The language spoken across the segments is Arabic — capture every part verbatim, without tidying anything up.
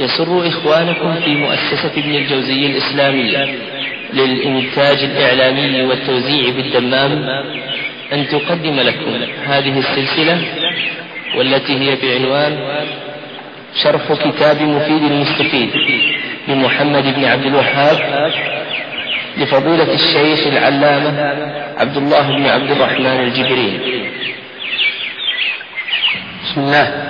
يسر إخوانكم في مؤسسة ابن الجوزي الإسلامية للإنتاج الإعلامي والتوزيع بالدمام أن تقدم لكم هذه السلسلة، والتي هي بعنوان شرح كتاب مفيد المستفيد لمحمد بن عبد الوهاب لفضيلة الشيخ العلامة عبد الله بن عبد الرحمن الجبري. بسم الله،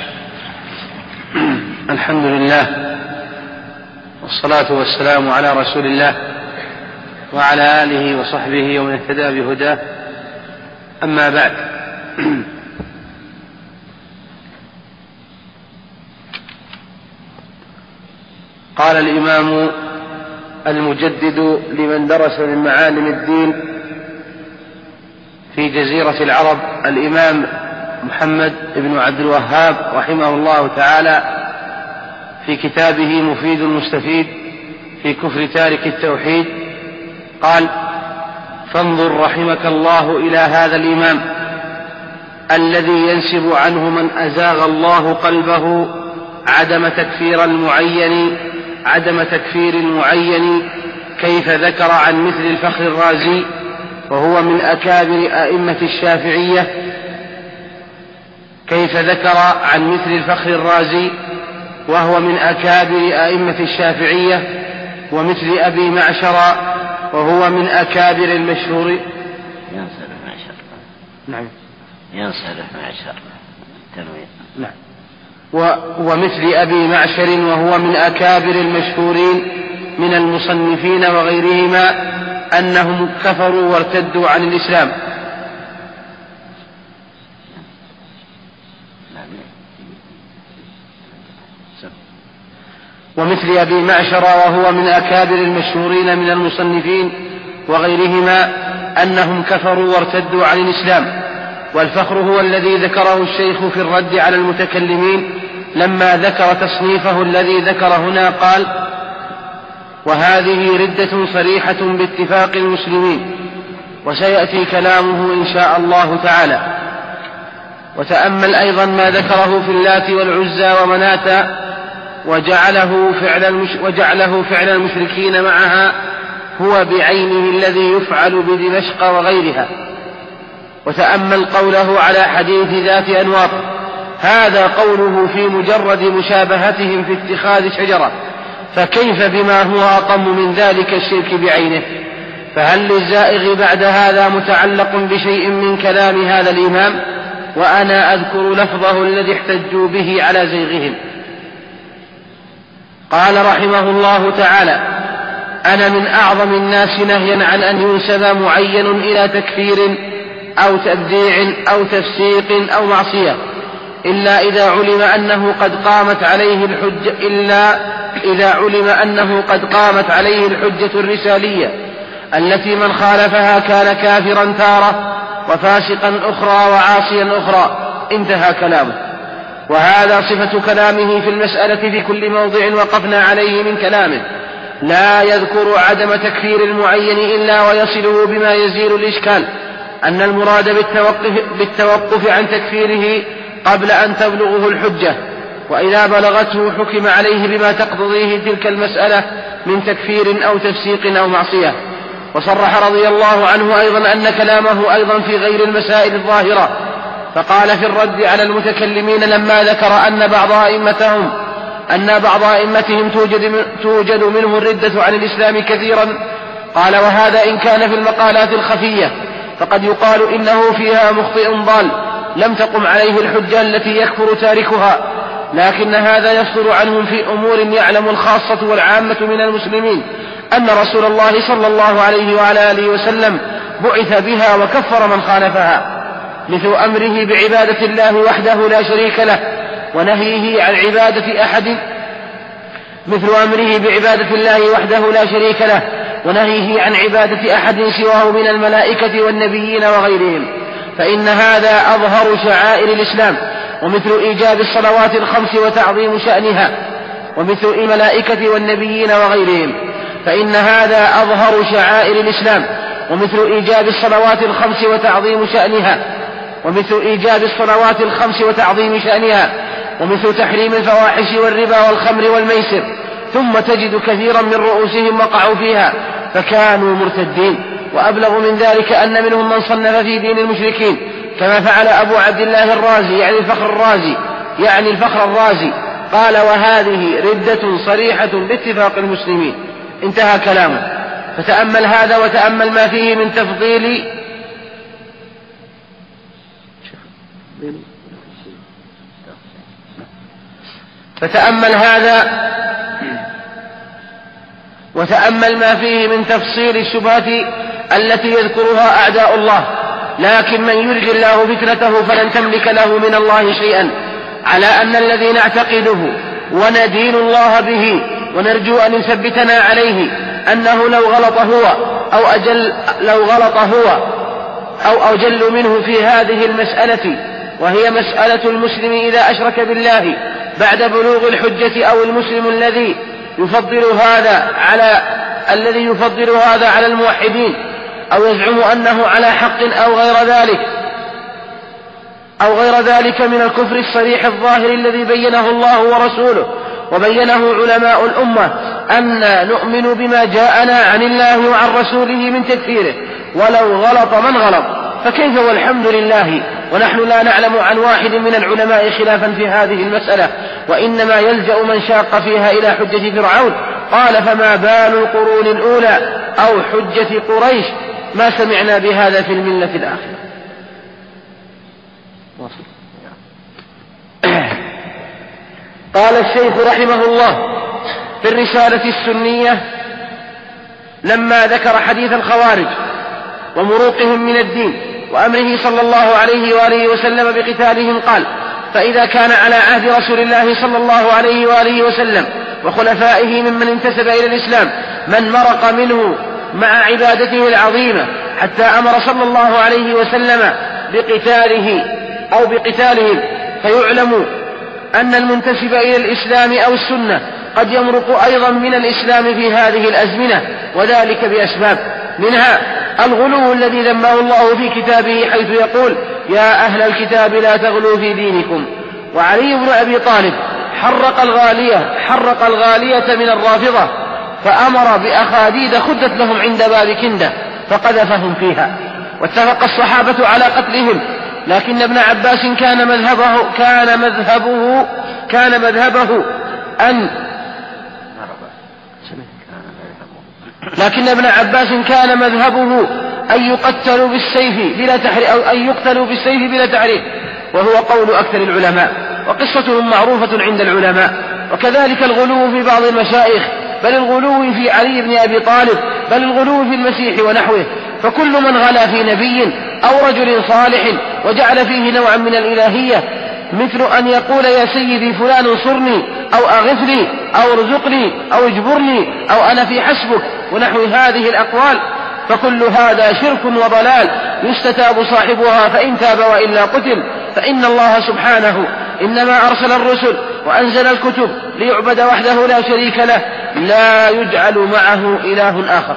الحمد لله، والصلاة والسلام على رسول الله وعلى آله وصحبه ومن اهتدى بهداه، أما بعد. قال الإمام المجدد لمن درس من معالم الدين في جزيرة العرب الإمام محمد بن عبد الوهاب رحمه الله تعالى في كتابه مفيد المستفيد في كفر تارك التوحيد، قال: فانظر رحمك الله إلى هذا الإمام الذي ينسب عنه من أزاغ الله قلبه عدم تكفير المعين عدم تكفير المعين كيف ذكر عن مثل الفخر الرازي وهو من أكابر أئمة الشافعية كيف ذكر عن مثل الفخر الرازي وهو من أكابر أئمة الشافعية ومثل أبي معشر وهو من أكابر المشهور ينصرف معشر نعم ينصرف معشر تنوين نعم ومثل أبي معشر وهو من أكابر المشهورين من المصنفين وغيرهما أنهم كفروا وارتدوا عن الإسلام. ومثل أبي معشر وهو من أكابر المشهورين من المصنفين وغيرهما أنهم كفروا وارتدوا عن الإسلام. والفخر هو الذي ذكره الشيخ في الرد على المتكلمين لما ذكر تصنيفه الذي ذكر هنا، قال: وهذه ردة صريحة باتفاق المسلمين، وسيأتي كلامه إن شاء الله تعالى. وتأمل أيضا ما ذكره في اللات والعزى ومناة وجعله فعل, المش... وجعله فعل المشركين معها هو بعينه الذي يفعل بدمشق وغيرها. وتأمل قوله على حديث ذات أنواط، هذا قوله في مجرد مشابهتهم في اتخاذ شجرة، فكيف بما هو أطم من ذلك الشرك بعينه؟ فهل للزائغ بعد هذا متعلق بشيء من كلام هذا الإمام؟ وأنا أذكر لفظه الذي احتجوا به على زيغهم. قال رحمه الله تعالى: أنا من أعظم الناس نهيا عن أن ينسب معين إلى تكفير أو تبديع أو تفسيق أو معصية، إلا إذا علم أنه قد قامت عليه الحجة إلا إذا علم أنه قد قامت عليه الحجة الرسالية التي من خالفها كان كافرا تارة وفاسقا أخرى وعاصيا أخرى. انتهى كلامه. وهذا صفة كلامه في المسألة في كل موضع وقفنا عليه من كلامه، لا يذكر عدم تكفير المعين إلا ويصله بما يزيل الإشكال، أن المراد بالتوقف, بالتوقف عن تكفيره قبل أن تبلغه الحجة، وإذا بلغته حكم عليه بما تقتضيه تلك المسألة من تكفير أو تفسيق أو معصية. وصرح رضي الله عنه أيضا أن كلامه أيضا في غير المسائل الظاهرة، فقال في الرد على المتكلمين لما ذكر أن بعض أئمتهم أن بعض أئمتهم توجد, توجد منه الردة عن الإسلام كثيرا، قال: وهذا إن كان في المقالات الخفية فقد يقال إنه فيها مخطئ ضال لم تقم عليه الحجة التي يكفر تاركها، لكن هذا يصدر عنهم في أمور يعلم الخاصة والعامة من المسلمين أن رسول الله صلى الله عليه وعلى آله وسلم بعث بها وكفر من خالفها، مثل أمره بعبادة الله وحده لا شريك له ونهيه عن عبادة أحد مثل أمره بعبادة الله وحده لا شريك له ونهيه عن عبادة أحد سواه من الملائكة والنبيين وغيرهم، فإن هذا أظهر شعائر الإسلام. ومثل إيجاب الصلوات الخمس وتعظيم شأنها، ومثل الملائكة والنبيين وغيرهم، فإن هذا أظهر شعائر الإسلام. ومثل إيجاب الصلوات الخمس وتعظيم شأنها ومثل إيجاب الصلوات الخمس وتعظيم شأنها ومثل تحريم الفواحش والربا والخمر والميسر، ثم تجد كثيرا من رؤوسهم وقعوا فيها فكانوا مرتدين. وأبلغ من ذلك أن منهم من صنف في دين المشركين كما فعل أبو عبد الله الرازي يعني الفخر الرازي يعني الفخر الرازي قال: وهذه ردة صريحة باتفاق المسلمين. انتهى كلامه. فتأمل هذا وتأمل ما فيه من تفضيل فتأمل هذا وتأمل ما فيه من تفصيل الشبهات التي يذكرها أعداء الله. لكن من يلقي الله فتنته فلن تملك له من الله شيئا، على أن الذي نعتقده وندين الله به ونرجو أن يثبتنا عليه أنه لو غلط هو أو أجل لو غلط هو أو أجل منه في هذه المسألة، وهي مسألة المسلم إذا أشرك بالله بعد بلوغ الحجة، أو المسلم الذي يفضل هذا على الذي يفضل هذا على الموحدين، أو يزعم أنه على حق أو غير ذلك أو غير ذلك من الكفر الصريح الظاهر الذي بينه الله ورسوله وبينه علماء الأمة، أن نؤمن بما جاءنا عن الله وعن رسوله من تكفيره ولو غلط من غلط. فكيف والحمد لله ونحن لا نعلم عن واحد من العلماء خلافا في هذه المسألة، وإنما يلجأ من شاق فيها إلى حجة فرعون. قال: فما بال القرون الأولى أو حجة قريش ما سمعنا بهذا في الملة الآخرة. قال الشيخ رحمه الله في الرسالة السنية لما ذكر حديث الخوارج ومروقهم من الدين وأمره صلى الله عليه وآله وسلم بقتالهم قال: فإذا كان على عهد رسول الله صلى الله عليه وآله وسلم وخلفائه ممن انتسب إلى الإسلام من مرق منه مع عبادته العظيمة حتى أمر صلى الله عليه وسلم بقتاله أو بقتالهم، فيعلم أن المنتسب إلى الإسلام أو السنة قد يمرق أيضا من الإسلام في هذه الأزمنة، وذلك بأسباب، منها الغلو الذي ذمه الله في كتابه حيث يقول: يا أهل الكتاب لا تغلوا في دينكم. وعلي بن أبي طالب حرق الغالية حرق الغالية من الرافضة، فأمر بأخاديد خدت لهم عند باب كندة فقذفهم فيها، واتفق الصحابة على قتلهم. لكن ابن عباس كان مذهبه كان مذهبه كان مذهبه أن لكن ابن عباس كان مذهبه أن يقتلوا بالسيف بلا تحريف أو أن يقتلوا بالسيف بلا تحريف، وهو قول أكثر العلماء، وقصتهم معروفة عند العلماء. وكذلك الغلو في بعض المشايخ، بل الغلو في علي بن أبي طالب، بل الغلو في المسيح ونحوه. فكل من غلا في نبي أو رجل صالح وجعل فيه نوعا من الإلهية، مثل أن يقول: يا سيدي فلان انصرني أو أغثني أو ارزقني أو اجبرني أو أنا في حسبك، ونحو هذه الأقوال، فكل هذا شرك وضلال يستتاب صاحبها فإن تاب وإلا قتل. فإن الله سبحانه إنما أرسل الرسل وأنزل الكتب ليعبد وحده لا شريك له، لا يجعل معه إله آخر.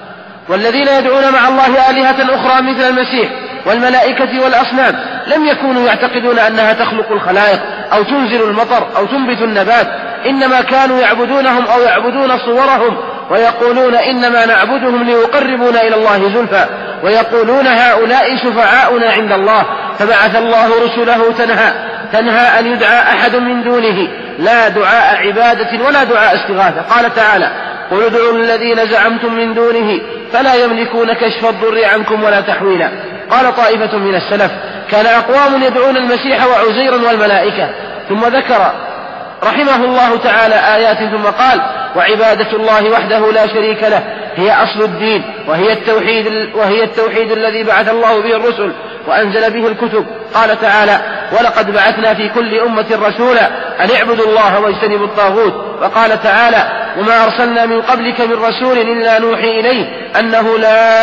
والذين يدعون مع الله آلهة أخرى مثل المسيح والملائكة والأصنام لم يكونوا يعتقدون أنها تخلق الخلائق أو تنزل المطر أو تنبت النبات، إنما كانوا يعبدونهم أو يعبدون صورهم، ويقولون: إنما نعبدهم ليقربونا إلى الله زلفى، ويقولون: هؤلاء شفعاؤنا عند الله. فبعث الله رسله تنهى تنهى أن يدعى أحد من دونه، لا دعاء عبادة ولا دعاء استغاثة. قال تعالى: قل ادعوا الذين زعمتم من دونه فلا يملكون كشف الضر عنكم ولا تحويلا. قال طائفة من السلف: كان أقوام يدعون المسيح وعزيرا والملائكة. ثم ذكر رحمه الله تعالى آيات ثم قال: وعبادة الله وحده لا شريك له هي أصل الدين، وهي التوحيد, وهي التوحيد الذي بعث الله به الرسل وأنزل به الكتب. قال تعالى: ولقد بعثنا في كل أمة رسولا أن اعبدوا الله واجتنبوا الطاغوت. وقال تعالى: وما أرسلنا من قبلك من رسول إلا نوحي إليه أنه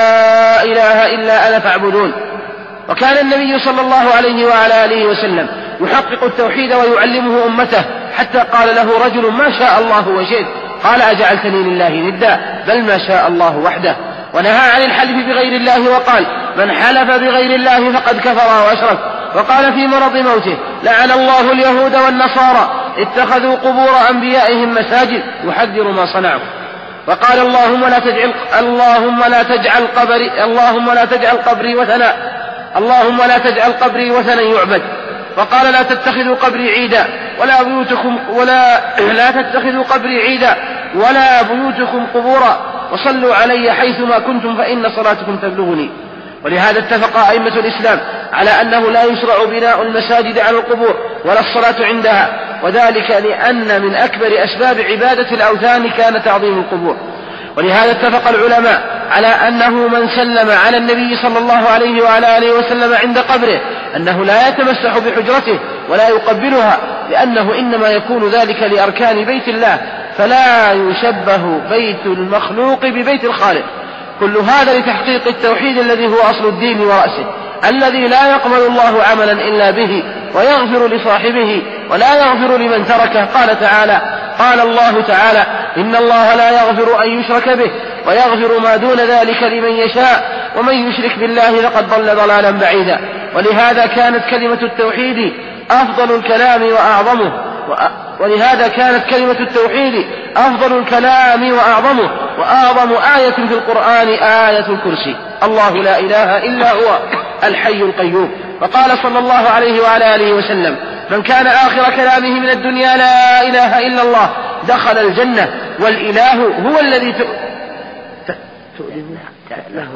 لا إله إلا أنا فاعبدون. وكان النبي صلى الله عليه وعلى آله وسلم يحقق التوحيد ويعلمه أمته، حتى قال له رجل: ما شاء الله وشئت، قال: أجعلتني لله ندا، بل ما شاء الله وحده. ونهى عن الحلف بغير الله وقال: من حلف بغير الله فقد كفر وأشرك. وقال في مرض موته: لعن الله اليهود والنصارى اتخذوا قبور أنبيائهم مساجد، يحذر ما صنعوا. وقال: اللهم لا تجعل اللهم لا تجعل قبري اللهم لا تجعل قبري وثنا اللهم لا تجعل قبري وثنا يعبد. وقال: لا تتخذوا قبري عيدا ولا بيوتكم ولا لا تتخذوا قبري عيدا ولا بيوتكم قبورا، وصلوا علي حيثما كنتم فإن صلاتكم تبلغني. ولهذا اتفق أئمة الإسلام على أنه لا يشرع بناء المساجد على القبور ولا الصلاة عندها، وذلك لأن من أكبر أسباب عبادة الأوثان كان تعظيم القبور. ولهذا اتفق العلماء على أنه من سلم على النبي صلى الله عليه وعلى آله وسلم عند قبره أنه لا يتمسح بحجرته ولا يقبلها، لأنه إنما يكون ذلك لأركان بيت الله، فلا يشبه بيت المخلوق ببيت الخالق. كل هذا لتحقيق التوحيد الذي هو أصل الدين ورأسه، الذي لا يقبل الله عملا إلا به، ويغفر لصاحبه ولا يغفر لمن تركه. قال تعالى قال الله تعالى: إن الله لا يغفر أن يشرك به ويغفر ما دون ذلك لمن يشاء، ومن يشرك بالله فقد ضل ضلالا بعيدا. ولهذا كانت كلمة التوحيد أفضل الكلام وأعظمه ولهذا كانت كلمة التوحيد أفضل الكلام وأعظمه وأعظم آية في القرآن آية الكرسي: الله لا إله إلا هو الحي القيوم. وقال صلى الله عليه وعلى آله وسلم: من كان آخر كلامه من الدنيا لا إله إلا الله دخل الجنة. والإله هو الذي ت... ت... تأله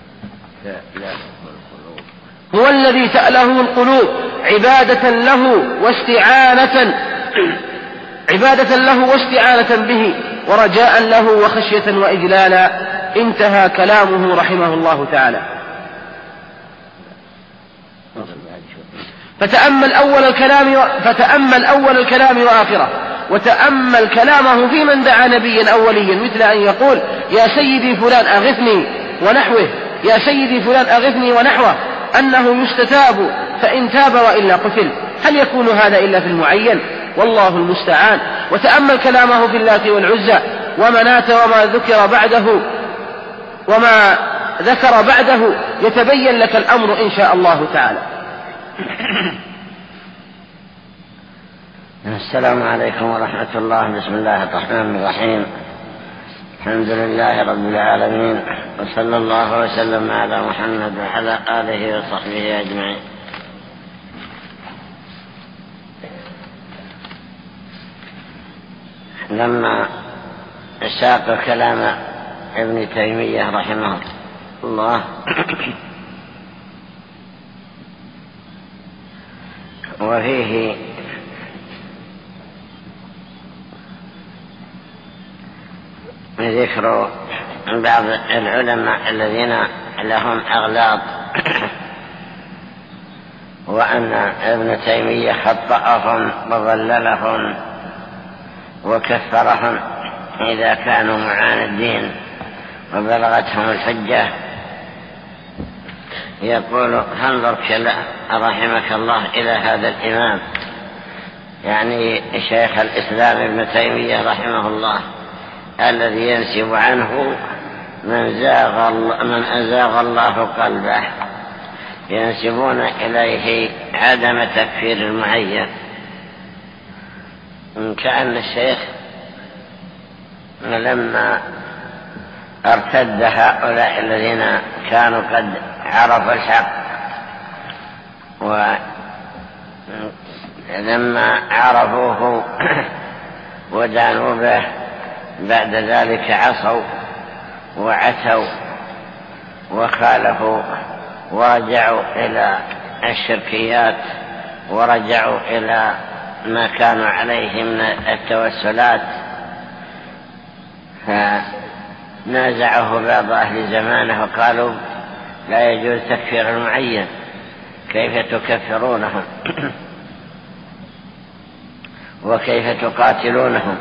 هو الذي تأله القلوب عبادة له واستعانة عبادة له واستعانة به ورجاء له وخشية وإجلالا. انتهى كلامه رحمه الله تعالى. فتأمل أول الكلام و... فتأمل أول الكلام وآخره، وتأمل كلامه في من دعا نبيا أوليا، مثل أن يقول: يا سيدي فلان أغثني ونحوه يا سيدي فلان أغثني ونحوه أنه يستتاب فإن تاب وإلا قتل. هل يكون هذا إلا في المعين؟ والله المستعان. وتأمل كلامه في اللات والعزى ومناة وما ذكر بعده وما ذكر بعده، يتبين لك الأمر إن شاء الله تعالى. السلام عليكم ورحمة الله. بسم الله الرحمن الرحيم. الحمد لله رب العالمين، وصلى الله وسلم على محمد وعلى آله وصحبه أجمعين. لما ساق كلام ابن تيمية رحمه الله وفيه ذكر بعض العلماء الذين لهم أغلاط، وأن ابن تيمية خطأهم وضللهم وكفرهم إذا كانوا معاندين وبلغتهم الحجة. يقول: انظر رحمك الله إلى هذا الإمام، يعني شيخ الإسلام ابن تيمية رحمه الله، الذي ينسب عنه من زاغ من أزاغ الله قلبه، ينسبون إليه عدم تكفير المعين، كأن الشيخ لما ارتد هؤلاء الذين كانوا قد عرفوا الحق ولما عرفوه ودانوا به بعد ذلك عصوا وعتوا وخالفوا ورجعوا إلى الشركيات ورجعوا إلى ما كانوا عليه من التوسلات، فنازعه بعض أهل زمانه وقالوا: لا يجوز تكفير المعين، كيف تكفرونهم وكيف تقاتلونهم؟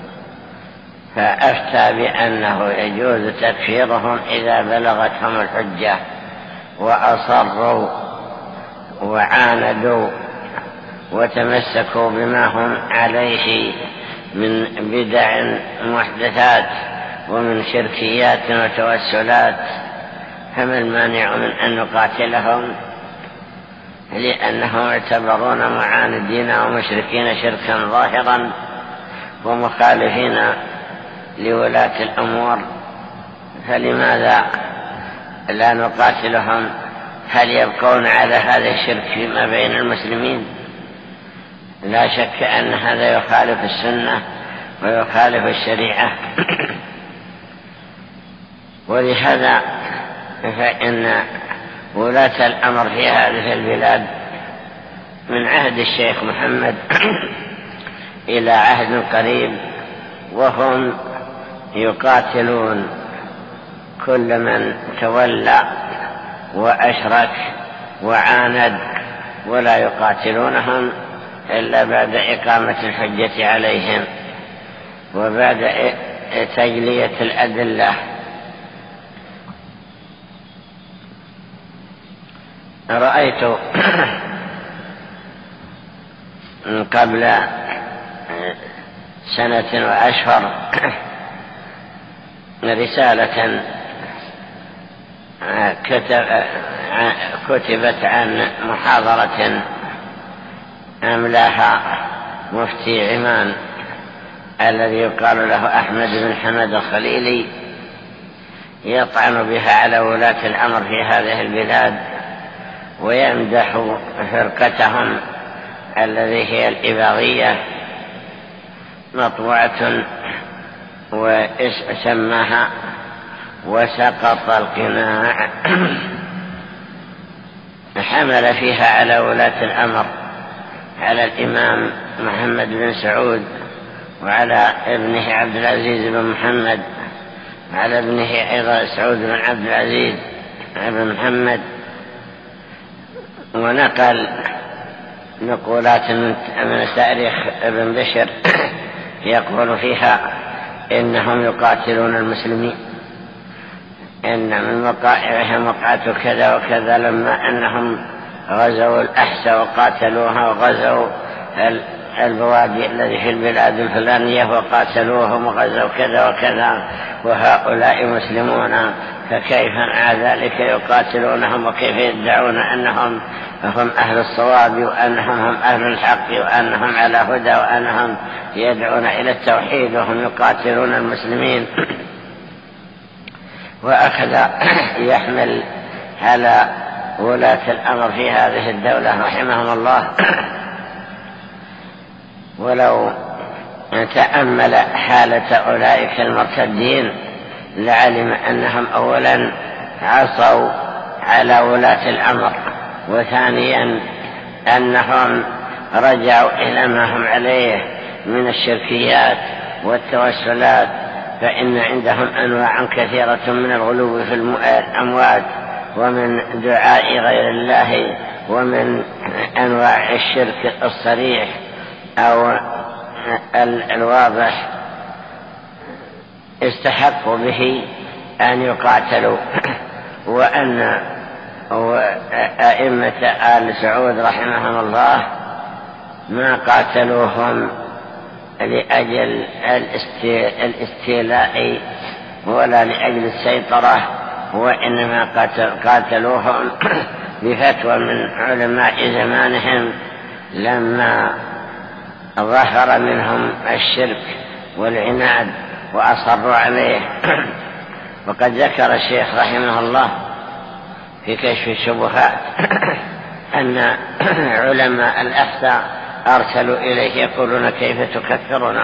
فأفتى بأنه يجوز تكفيرهم إذا بلغتهم الحجة وأصروا وعاندوا وتمسكوا بما هم عليه من بدع محدثات ومن شركيات وتوسلات، فما المانع من أن نقاتلهم لأنهم يعتبرون معاندين ومشركين شركا ظاهرا ومخالفين لولاة الأمور، فلماذا لا نقاتلهم؟ هل يبقون على هذا الشرك فيما بين المسلمين؟ لا شك أن هذا يخالف السنة ويخالف الشريعة. ولهذا فإن ولاة الأمر في هذه البلاد من عهد الشيخ محمد إلى عهد قريب وهم يقاتلون كل من تولى وأشرك وعاند، ولا يقاتلونهم إلا بعد إقامة الحجة عليهم وبعد تجلية الأدلة. رأيت قبل سنة وأشهر رسالة كتبت عن محاضرة أملاها مفتي عمان الذي يقال له أحمد بن حمد الخليلي، يطعن بها على ولاة الأمر في هذه البلاد ويمدح فرقتهم الذي هي الإباضية، مطبوعة وسماها وسقط القناع. حمل فيها على ولاة الأمر، على الإمام محمد بن سعود وعلى ابنه عبد العزيز بن محمد وعلى ابنه أيضا سعود بن عبد العزيز بن محمد، ونقل نقولات من تاريخ ابن بشر يقول فيها إنهم يقاتلون المسلمين، إن من مقاعدهم وقعت كذا وكذا، لما أنهم غزوا الأحساء وقاتلوها، وغزوا البوادي الذي في البلاد الفلانية وقاتلوهم، وغزوا كذا وكذا، وهؤلاء مسلمون، فكيف مع ذلك يقاتلونهم وكيف يدعون أنهم هم أهل الصواب وأنهم هم أهل الحق وأنهم على هدى وأنهم يدعون إلى التوحيد وهم يقاتلون المسلمين. وأخذ يحمل على ولاة الأمر في هذه الدولة رحمهم الله. ولو تأمل حالة أولئك المرتدين لعلم أنهم أولا عصوا على ولاة الأمر، وثانيا أنهم رجعوا إلى ما هم عليه من الشركيات والتوسلات، فإن عندهم أنواع كثيرة من الغلو في الأموات ومن دعاء غير الله ومن أنواع الشرك الصريح أو الواضح، استحقوا به أن يقاتلوا. وأن أئمة آل سعود رحمهم الله ما قاتلوهم لأجل الاستيلاء ولا لأجل السيطرة، وإنما قاتلوهم بفتوى من علماء زمانهم لما ظهر منهم الشرك والعناد وأصروا عليه. وقد ذكر الشيخ رحمه الله في كشف الشبهات أن علماء الأحساء أرسلوا إليه يقولون كيف تكفرنا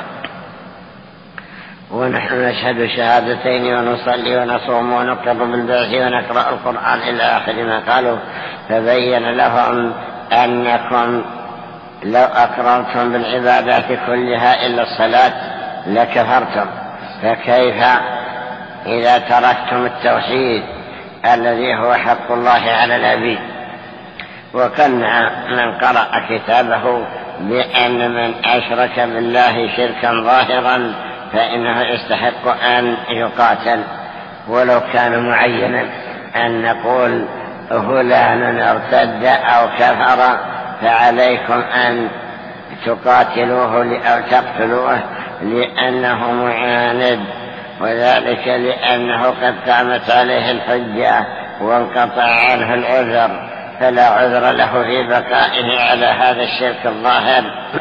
ونحن نشهد شهادتين ونصلي ونصوم ونقر بالبعث ونقرأ القرآن إلى آخر ما قالوا. فبين لهم أنكم لو أقررتم بالعبادات كلها إلا الصلاة لكفرتم، فكيف إذا تركتم التوحيد الذي هو حق الله على العبيد؟ وقنع من قرأ كتابه بأن من أشرك بالله شركا ظاهرا فإنه يستحق أن يقاتل، ولو كان معينا أن نقول فلان ارتد أو كفر فعليكم أن تقاتلوه أو تقتلوه لأنه معاند، وذلك لأنه قد قامت عليه الحجة وانقطع عنه العذر، فلا عذر له في بقائه على هذا الشرك الظاهر.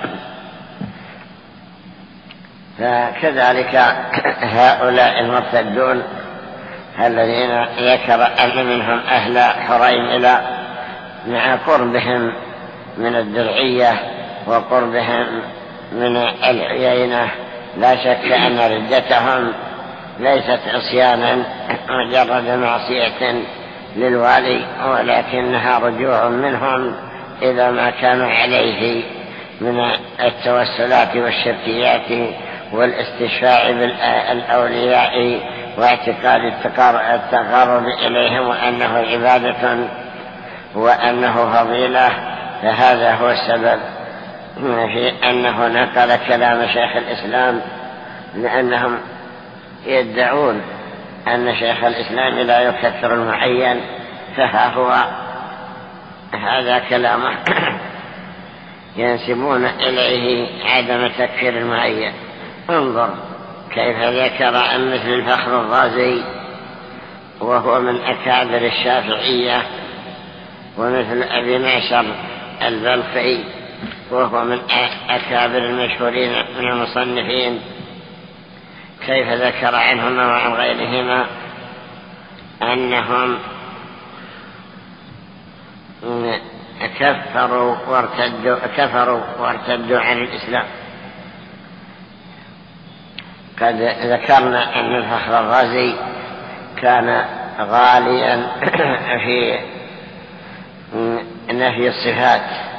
فكذلك هؤلاء المرتدون الذين ذكر أن منهم أهل حريملة مع قربهم من الدرعية وقربهم من العيينة، لا شك أن ردتهم ليست عصيانا مجرد معصية للوالي، ولكنها رجوع منهم إذا ما كانوا عليه من التوسلات والشركيات والاستشفاع بالأولياء واعتقاد التقرب إليهم وأنه عبادة وأنه فضيلة. فهذا هو السبب في أنه نقل كلام شيخ الإسلام، لأنهم يدعون أن شيخ الإسلام لا يكفر المعين، فها هو هذا كلامه ينسبون إليه عدم تكفير المعين. انظر كيف ذكر عن مثل الفخر الرازي وهو من أكابر الشافعية، ومثل أبي معشر البلخي وهو من أكابر المشهورين من المصنفين، كيف ذكر عنهما وعن غيرهما أنهم كفروا وارتدوا, كفروا وارتدوا عن الإسلام. قد ذكرنا أن الفخر الرازي كان غاليا في نفي الصفات،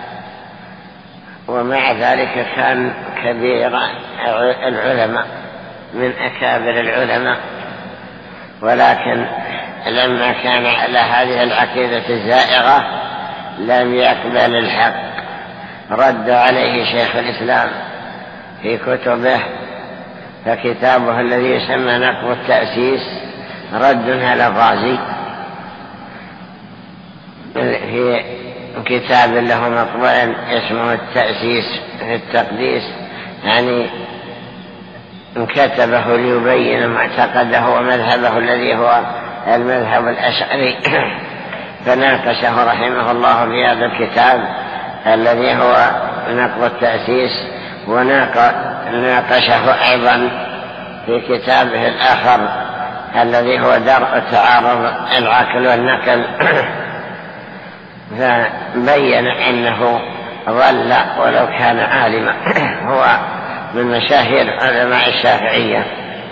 ومع ذلك كان كبير العلماء من أكابر العلماء، ولكن لما كان على هذه العقيدة الزائغة لم يقبل الحق. رد عليه شيخ الإسلام في كتبه، فكتابه الذي يسمى نقض التأسيس رد على الرازي، في كتاب له مطبوع اسمه التأسيس في التقديس، يعني كتبه ليبين معتقده ومذهبه الذي هو المذهب الأشعري. فناقشه رحمه الله في هذا الكتاب الذي هو نقض التأسيس، وناقشه أيضا في كتابه الآخر الذي هو درء تعارض العقل والنقل. فبين أنه ضل ولو كان عالما. هو من مشاهير علماء الشافعية.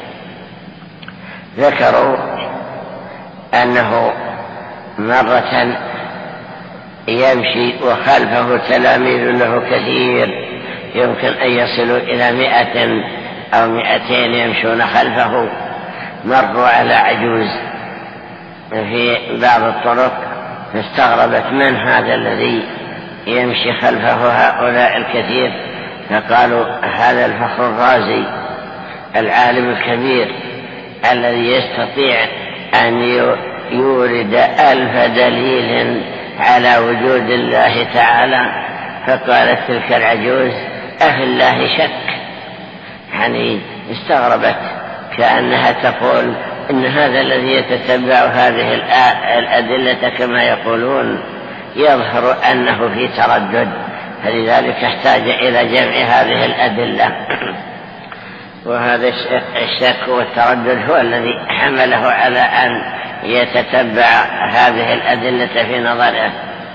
ذكروا أنه مرة يمشي وخلفه تلاميذ له كثير، يمكن أن يصلوا إلى مئة أو مئتين يمشون خلفه. مروا على عجوز في بعض الطرق، فاستغربت من هذا الذي يمشي خلفه هؤلاء الكثير، فقالوا هذا الفخر الرازي العالم الكبير الذي يستطيع أن يورد ألف دليل على وجود الله تعالى. فقالت تلك العجوز أفي الله شك، يعني استغربت كأنها تقول إن هذا الذي يتتبع هذه الأدلة كما يقولون يظهر أنه في تردد، فلذلك احتاج إلى جمع هذه الأدلة. وهذا الشك والتردد هو الذي حمله على أن يتتبع هذه الأدلة في نظره.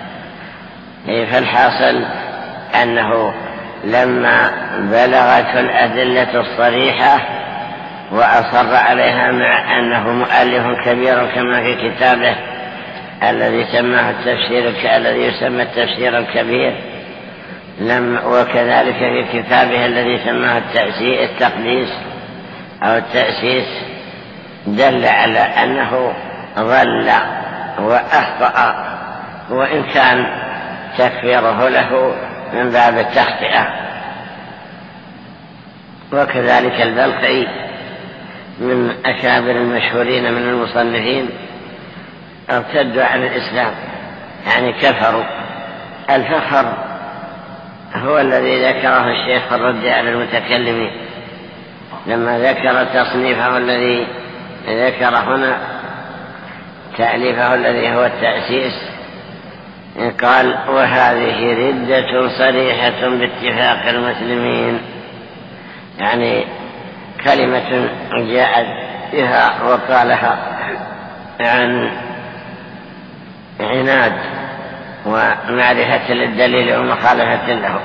فالحاصل أنه لما بلغت الأدلة الصريحة وأصر عليها مع أنه مؤلف كبير كما في كتابه الذي سماه التفسير الذي يسمى التفسير الكبير، لم وكذلك في كتابه الذي سماه التقديس أو التأسيس، دل على أنه ضل وأخطأ، وإن كان تكفيره له من باب التخطئة. وكذلك البلخي من أكابر المشهورين من المصنفين ارتدوا عن الإسلام، يعني كفروا. الفخر هو الذي ذكره الشيخ في الرد على المتكلمين لما ذكر تصنيفه الذي ذكر هنا، تأليفه الذي هو التأسيس، قال وهذه ردة صريحة باتفاق المسلمين، يعني كلمة جاءت بها وقالها عن عناد ومعرفة للدليل ومخالفة له.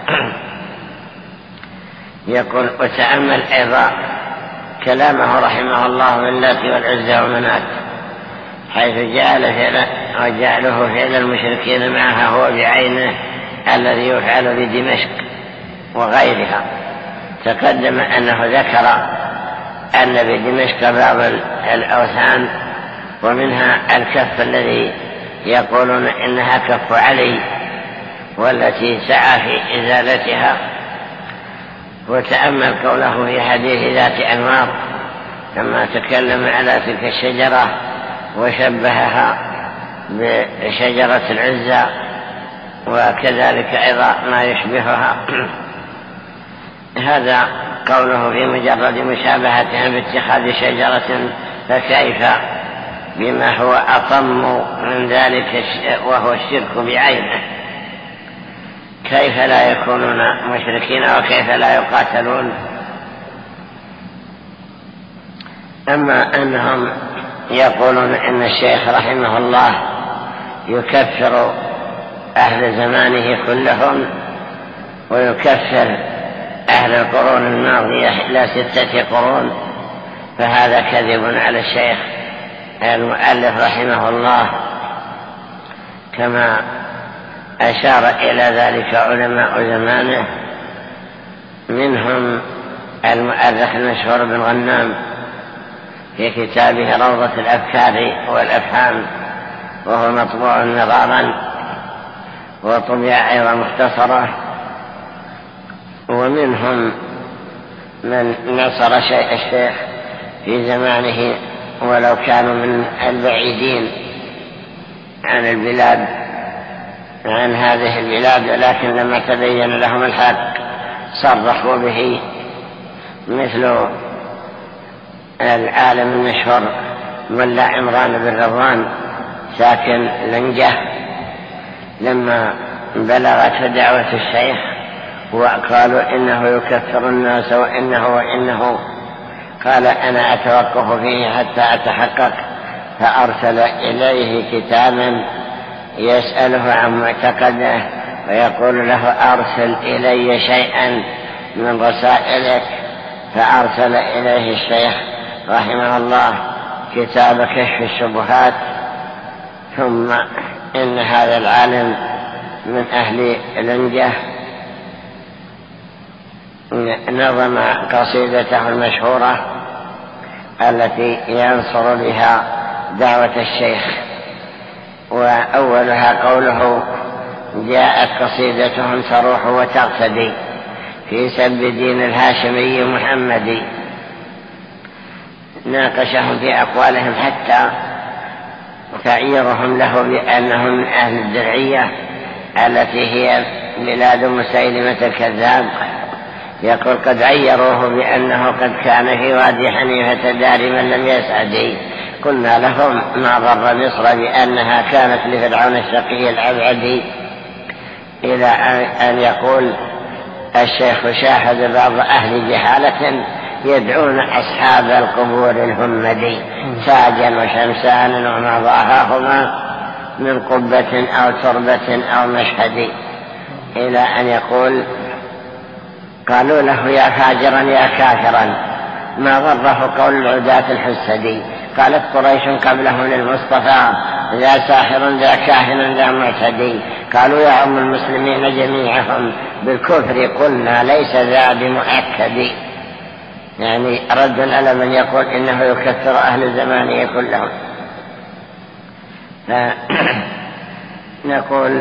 يقول وتأمل أيضا كلامه رحمه الله من اللات والعزى ومنات، حيث جعل فعل وجعله فعل المشركين معها هو بعينه الذي يفعل بدمشق وغيرها. تقدم أنه ذكر أن بدمشق بعض الأوثان ومنها الكف الذي يقولون إنها كف علي والتي سعى في إزالتها. وتأمل قوله في حديث ذات أنوار لما تكلم على تلك الشجرة وشبهها بشجرة العزة وكذلك أيضا ما يشبهها. هذا قوله في مجرد مشابهتها باتخاذ شجرة، فكيف بما هو أطم من ذلك وهو الشرك بعينه؟ كيف لا يكونون مشركين وكيف لا يقاتلون؟ أما أنهم يقولون إن الشيخ رحمه الله يكفر أهل زمانه كلهم ويكفر أهل القرون الماضية إلى ستة قرون، فهذا كذب على الشيخ المؤلف رحمه الله، كما أشار إلى ذلك علماء زمانه، منهم المؤرخ المشهور بن غنام في كتابه روضة الأفكار والأفهام، وهو مطبوع مرارا وطبع أيضا مختصرة. ومنهم من نصر شيء الشيخ في زمانه ولو كانوا من البعيدين عن البلاد عن هذه البلاد، لكن لما تبين لهم الحق صرحوا به، مثل العالم المشهور ملا عمران بن رضوان ساكن لنجة، لما بلغت دعوة الشيخ وقالوا إنه يكفر الناس وإنه وإنه قال أنا أتوقف فيه حتى أتحقق، فأرسل إليه كتابا يسأله عن معتقده ويقول له أرسل إلي شيئا من رسائلك، فأرسل إليه الشيخ رحمه الله كتاب كشف الشبهات. ثم إن هذا العالم من أهل لنجة نظم قصيدته المشهورة التي ينصر بها دعوة الشيخ، وأولها قوله جاءت قصيدتهم تروح وتقتدي في سب دين الهاشمي محمدي. ناقشهم في أقوالهم حتى تعييرهم له بأنهم من أهل الدرعية التي هي بلاد مسيلمة الكذاب. يقول قد عيروه بأنه قد كان في وادي حنيفة دارما لم يسعد، قلنا لهم ما ضر مصر بأنها كانت لفرعون الشقي الأبعد. إلى أن يقول الشيخ شاهد بعض أهل جهالة يدعون أصحاب القبور الهمدي ساجا وشمسان وما ضاهاهما من قبة أو تربة أو مشهد، إلى أن يقول قالوا له يا فاجرا يا كافرا ما ضره قول العداة الحسدي. قالت قريش قبلهم للمصطفى ذا ساحر ذا كاهن ذا معتدي. قالوا يا أم المسلمين جميعهم بالكفر قلنا ليس ذا بمؤكد، يعني رد على من يقول إنه يكفر أهل زمانه كلهم. نقول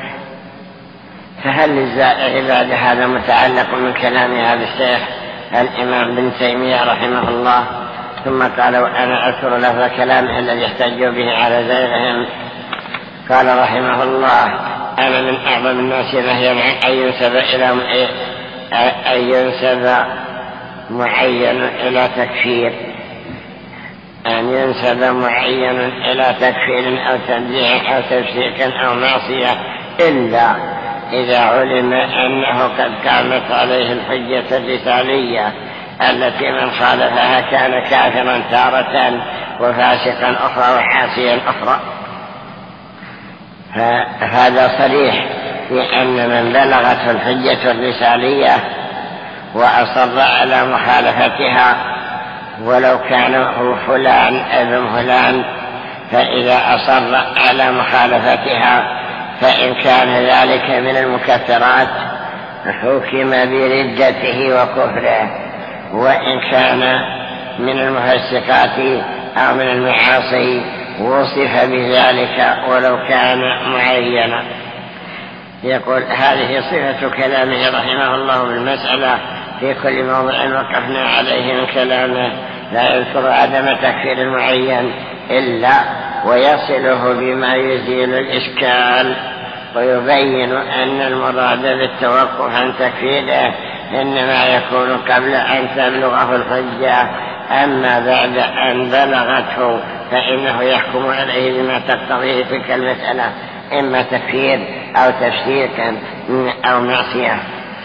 فهل للزائر بعد هذا متعلق من كلام هذا الشيخ الإمام بن تيمية رحمه الله؟ ثم قال وأنا أذكر له كلامه الذي يحتج به على زيغهم. قال رحمه الله أنا من أعظم الناس نهيا عن أن ينسب إلى أن ينسب معين إلى تكفير أن ينسب معين إلى تكفير أو تبديع أو تفسيق أو معصية إلا إذا علم أنه قد قامت عليه الحجة الرسالية التي من خالفها كان كافرا تارة وفاسقا أخرى وحاسيا أخرى. فهذا صريح في أن من بلغته الحجة الرسالية وأصر على مخالفتها ولو كان هو فلان ابن فلان، فإذا أصر على مخالفتها فإن كان ذلك من المكفرات حكم بردته وكفره، وإن كان من المفسقات أو من المعاصي وصف بذلك ولو كان معينا. يقول هذه صفة كلامه رحمه الله بالمسألة في كل موضع وقفنا عليه من كلامه، لا يذكر عدم تكفير المعين إلا ويصله بما يزيل الإشكال، ويبين أن المراد بالتوقف عن تكفيره إنما يكون قبل أن تبلغه الحجة، أما بعد أن بلغته فإنه يحكم عليه بما تقتضيه تلك المسألة، إما تكفير أو تفسير أو معصية.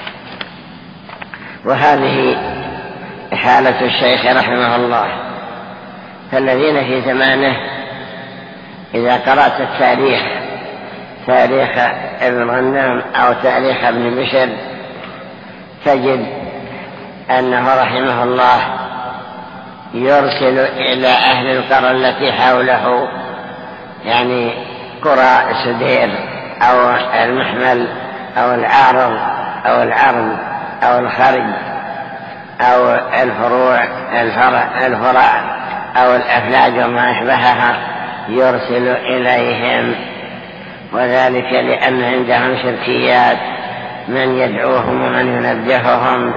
وهذه حالة الشيخ رحمه الله. فالذين في زمانه إذا قرأت التاريخ، تاريخ ابن غنام أو تاريخ ابن بشر، تجد أنه رحمه الله يرسل إلى أهل القرى التي حوله، يعني قرى سدير أو المحمل أو العارض أو العرض أو الخرج أو الفروع الفرع, الفرع أو الأفلاج وما أشبهها، يرسل إليهم، وذلك لأن عندهم شركيات، من يدعوهم ومن ينبههم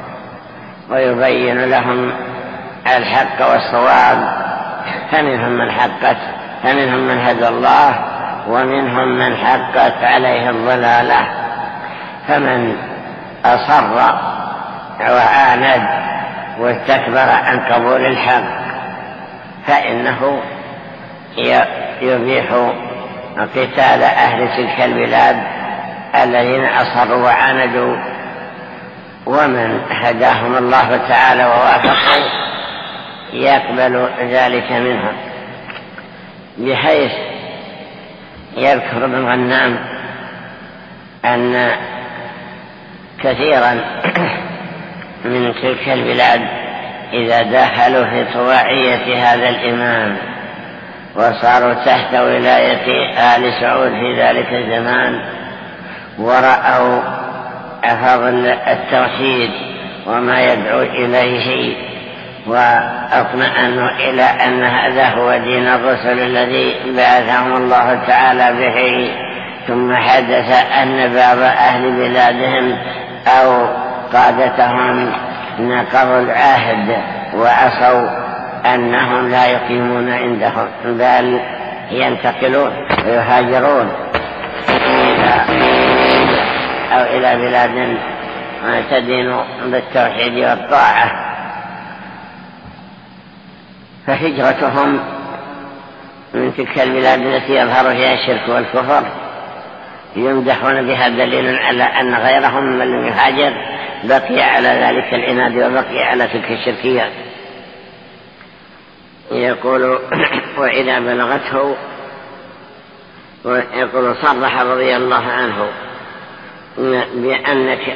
ويبين لهم الحق والصواب، فمنهم من حقت فمنهم من هدى الله ومنهم من حقت عليه الضلالة. فمن أصر وعاند واستكبر عن قبول الحق فإنه يبيح قتال أهل تلك البلاد الذين أصروا وعاندوا، ومن هداهم الله تعالى ووافقوا يقبل ذلك منهم. بحيث يذكر ابن غنام أن كثيرا من تلك البلاد إذا دخلوا في طواعية هذا الإمام وصاروا تحت ولاية آل سعود في ذلك الزمان، ورأوا فضل التوحيد وما يدعو إليه وأطمأنوا إلى أن هذا هو دين الرسل الذي بعثهم الله تعالى به، ثم حدث أن بعض أهل بلادهم أو قادتهم نقضوا العهد وعصوا أنهم لا يقيمون عندهم بل ينتقلون ويهاجرون إلى أو إلى بلاد تدين بالتوحيد والطاعة. فهجرتهم من تلك البلاد التي يظهر فيها الشرك والكفر يمدحون بها دليل على أن غيرهم من لم يهاجر بقي على ذلك العناد وبقي على تلك الشركيات. يقول وإذا بلغته، يقول صرح رضي الله عنه بأن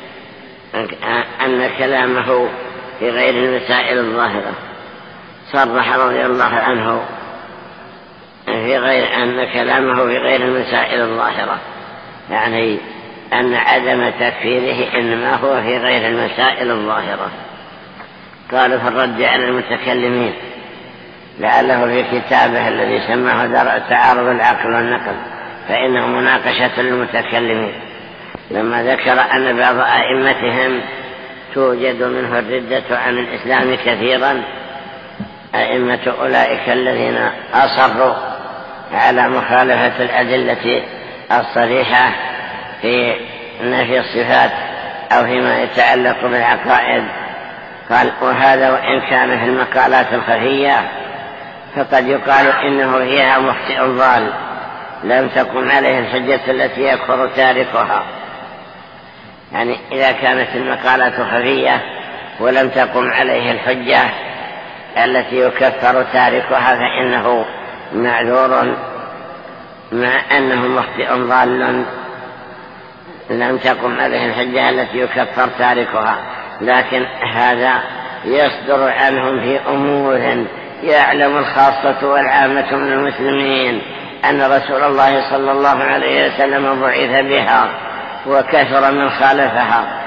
أن كلامه في غير المسائل الظاهرة، صرح رضي الله عنه في غير أن كلامه في غير المسائل الظاهرة، يعني أن عدم تكفيره إنما هو في غير المسائل الظاهرة. قال في الرد على المتكلمين، لعله في كتابه الذي سماه تعارض العقل والنقل، فإنه مناقشة للمتكلمين، لما ذكر أن بعض أئمتهم توجد منه الردة عن الإسلام كثيرا، أئمة أولئك الذين أصروا على مخالفة الأدلة الصريحة في نفي الصفات أو فيما يتعلق بالعقائد. قال وهذا وإن كان في المقالات الخفية فقد يقال إنه فيها مخطئ ضال، لم تقم عليه الحجة التي يكفر تاركها. يعني إذا كانت المقالة خفية ولم تقم عليه الحجة التي يكفر تاركها فإنه معذور، مع أنه مخطئ ضال لم تقم عليه الحجة التي يكفر تاركها. لكن هذا يصدر عنهم في أمور يعلم الخاصة والعامة من المسلمين أن رسول الله صلى الله عليه وسلم بعث بها، وكثر من خالفها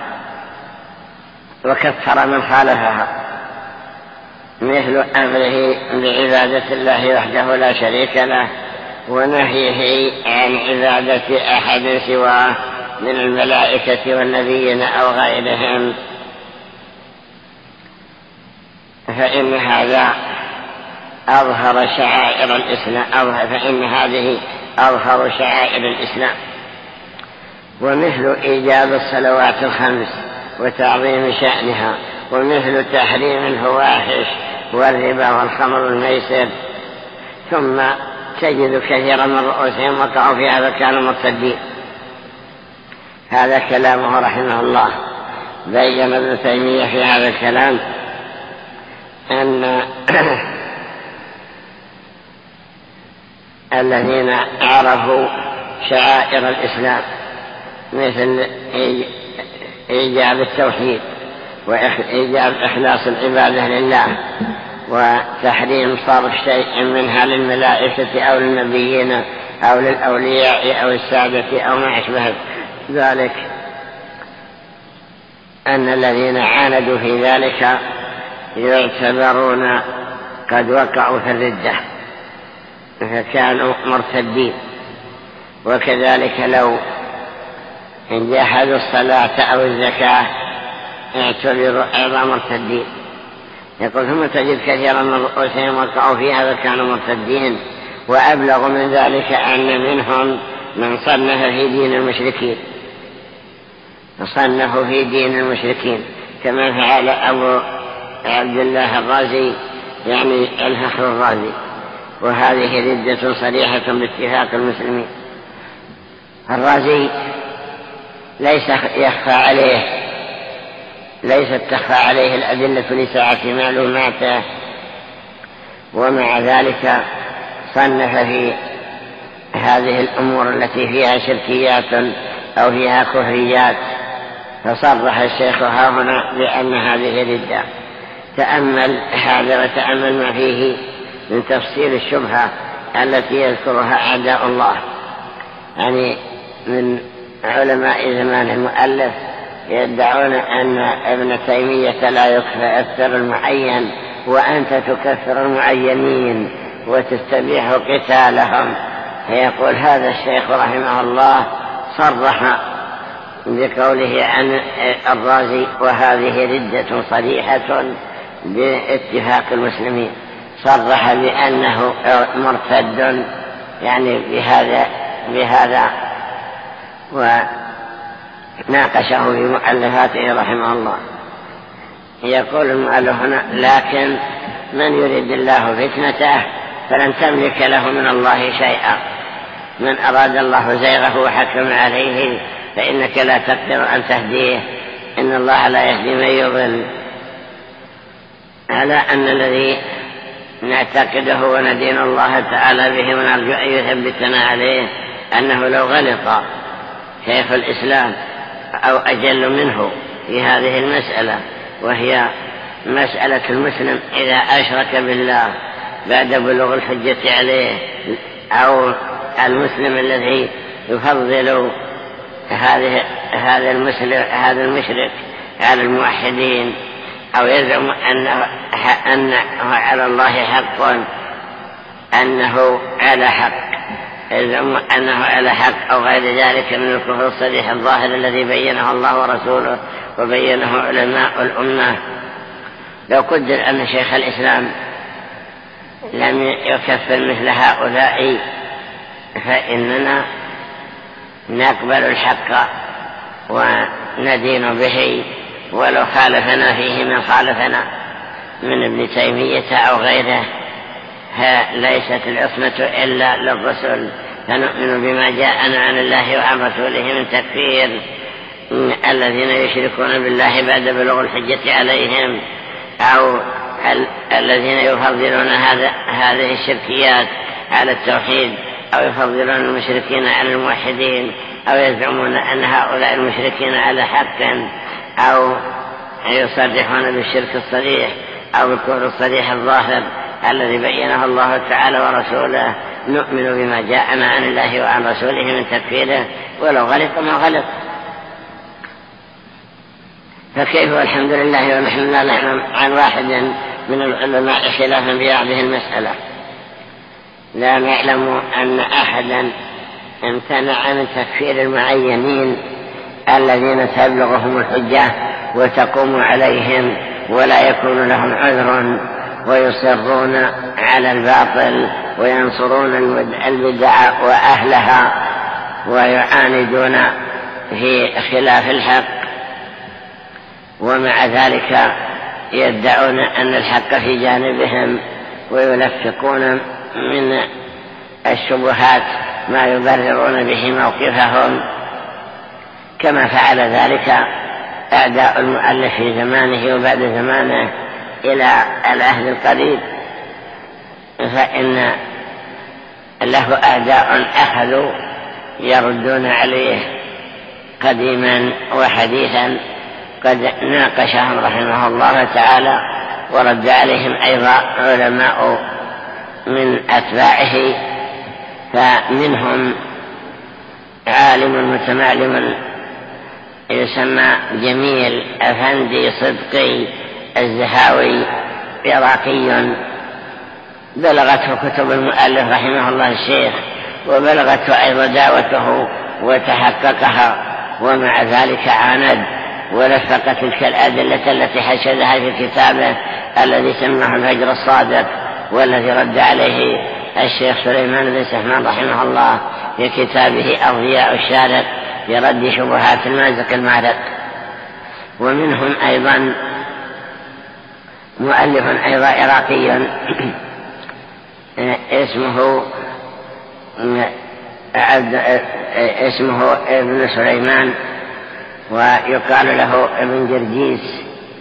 وكثر من خالفها، مثل أمره بعبادة الله وحده لا شريك له، ونهيه عن عبادة أحد سواه من الملائكة والنبيين أو غيرهم. فإن هذا أظهر شعائر الإسلام أظهر فإن هذه أظهر شعائر الإسلام. ومثل إيجاب الصلوات الخمس وتعظيم شأنها، ومثل تحريم الفواحش والربا والخمر والميسر. ثم تجد كثيرا من رؤوسهم وقعوا في هذا كانوا مرتدين. هذا كلامه رحمه الله. بين ابن تيمية في هذا الكلام أن الذين عرفوا شعائر الإسلام مثل إيجاب التوحيد وإيجاب إخلاص العبادة لله وتحريم صرف شيء منها للملائكة أو للنبيين أو للأولياء أو السادة أو ما أشبه ذلك، أن الذين عاندوا في ذلك يعتبرون قد وقعوا في الردة فكانوا مرتدين. وكذلك لو جحدوا الصلاة أو الزكاة اعتبروا أيضا مرتدين. يقول ثم تجد كثيرا من رؤوسهم وقعوا في هذا كانوا مرتدين. وأبلغ من ذلك أن منهم من صنف في دين المشركين صنفوا في دين المشركين كما فعل أبو عبد الله الرازي، يعني الفخر الرازي. وهذه ردة صريحة باتفاق المسلمين. الرازي ليس يخفى عليه ليست تخفى عليه الأدلة لسعة معلوماته، ومع ذلك صنف في هذه الأمور التي فيها شركيات أو فيها كفريات، فصرح الشيخ ها هنا بأن هذه ردة. تأمل هذا وتأمل ما فيه من تفسير الشبهة التي يذكرها أعداء الله. يعني من علماء زمان المؤلف يدعون أن ابن تيمية لا يكفر المعين وأنت تكفر المعينين وتستبيح قتالهم. فيقول هذا الشيخ رحمه الله صرح بقوله عن الرازي وهذه ردة صريحة باتفاق المسلمين، صرح بأنه مرتد يعني بهذا بهذا وناقشه في مؤلفاته رحمه الله. يقول المؤلف هنا لكن من يريد الله فتنته فلن تملك له من الله شيئا. من أراد الله زيغه وحكم عليه فإنك لا تقدر أن تهديه، إن الله لا يهدي من يضل. على أن الذي نعتقده وندين الله تعالى به ونرجو أن يثبتنا عليه أنه لو غلط شيخ الإسلام أو أجل منه في هذه المسألة، وهي مسألة المسلم إذا أشرك بالله بعد بلوغ الحجة عليه، أو المسلم الذي يفضل هذه هذا المسلم هذا المشرك على الموحدين، أو يزعم أنه, أنه على الله حق أنه على حق يزعم أنه على حق أو غير ذلك من الكفر الصريح الظاهر الذي بينه الله ورسوله وبينه علماء الأمة. لو قدر أن شيخ الإسلام لم يكفر مثل هؤلاء فإننا نقبل الحق وندين به ولو خالفنا فيه من خالفنا من ابن تيمية أو غيره. ليست العصمة إلا للرسل فنؤمن بما جاءنا عن الله وعن رسوله من تكفير الذين يشركون بالله بعد بلوغ الحجة عليهم، أو الذين يفضلون هذه الشركيات على التوحيد، أو يفضلون المشركين على الموحدين، أو يزعمون أن هؤلاء المشركين على حق، أو يصرحون بالشرك الصريح أو بالكفر الصريح الظاهر الذي بينه الله تعالى ورسوله. نؤمن بما جاءنا عن الله وعن رسوله من تكفيره ولو غلط ما غلط. فكيف والحمد لله ونحن لا نعلم عن واحد من العلماء خلافا في هذه المسألة، لا نعلم أن أحدا امتنع من تكفير المعينين الذين تبلغهم الحجة وتقوم عليهم ولا يكون لهم عذر، ويصرون على الباطل وينصرون البدع وأهلها ويعاندون في خلاف الحق، ومع ذلك يدعون أن الحق في جانبهم ويلفقون من الشبهات ما يبررون به موقفهم، كما فعل ذلك أعداء المؤلف في زمانه وبعد زمانه إلى العهد القريب، فإن له أعداء أخذوا يردون عليه قديما وحديثا، قد ناقشهم رحمه الله تعالى ورد عليهم أيضا علماء من أتباعه، فمنهم عالم متمعلم يسمى جميل أفندي صدقي الزهاوي عراقي، بلغته كتب المؤلف رحمه الله الشيخ، وبلغته أيضا دعوته وتحققها، ومع ذلك عاند ولفق تلك الأدلة التي حشدها في كتابه الذي سماه الفجر الصادق، والذي رد عليه الشيخ سليمان بن سحمان رحمه الله في كتابه أضياء الشارق يرد شبهات المازق المارق. ومنهم أيضا مؤلف أيضا عراقي اسمه اسمه ابن سليمان، ويقال له ابن جرجيس،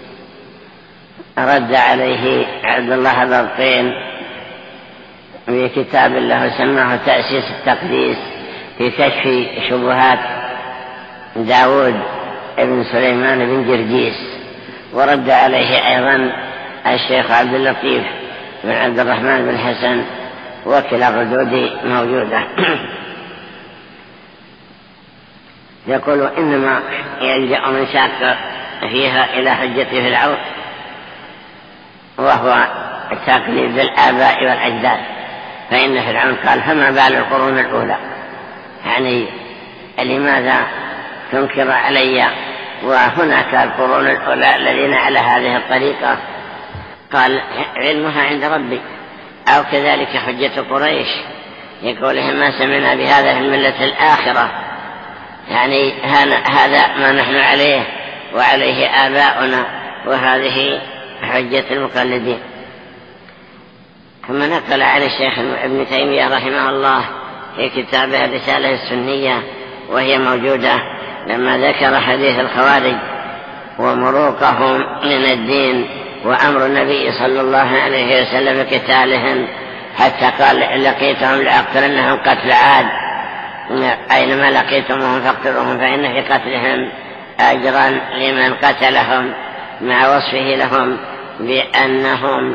رد عليه عبد الله البلطين في كتاب له سماه تأسيس التقديس في كشف شبهات داود ابن سليمان بن جرجيس. ورد عليه أيضا الشيخ عبد اللطيف بن عبد الرحمن بن حسن، وكلا الردود موجودة. يقول إنما يلجأ من شاك فيها إلى حجة فرعون، وهو تقليد الآباء والأجداد، فإن فرعون قال فما بال القرون الأولى، يعني لماذا تنكر علي وهناك القرون الأولى الذين على هذه الطريقة؟ قال علمها عند ربي، أو كذلك حجة قريش يقولهم ما سمعنا بهذا في الملة الآخرة، يعني هذا ما نحن عليه وعليه آباؤنا، وهذه حجة المقلدين. ثم نقل عن الشيخ ابن تيمية رحمه الله في كتابه الرسالة السنية، وهي موجودة، لما ذكر حديث الخوارج ومروقهم من الدين وأمر النبي صلى الله عليه وسلم بقتالهم، حتى قال لقيتهم لأقتلنهم قتل عاد، أينما لقيتمهم فاقتلوهم فإن في قتلهم أجرا لمن قتلهم، مع وصفه لهم بأنهم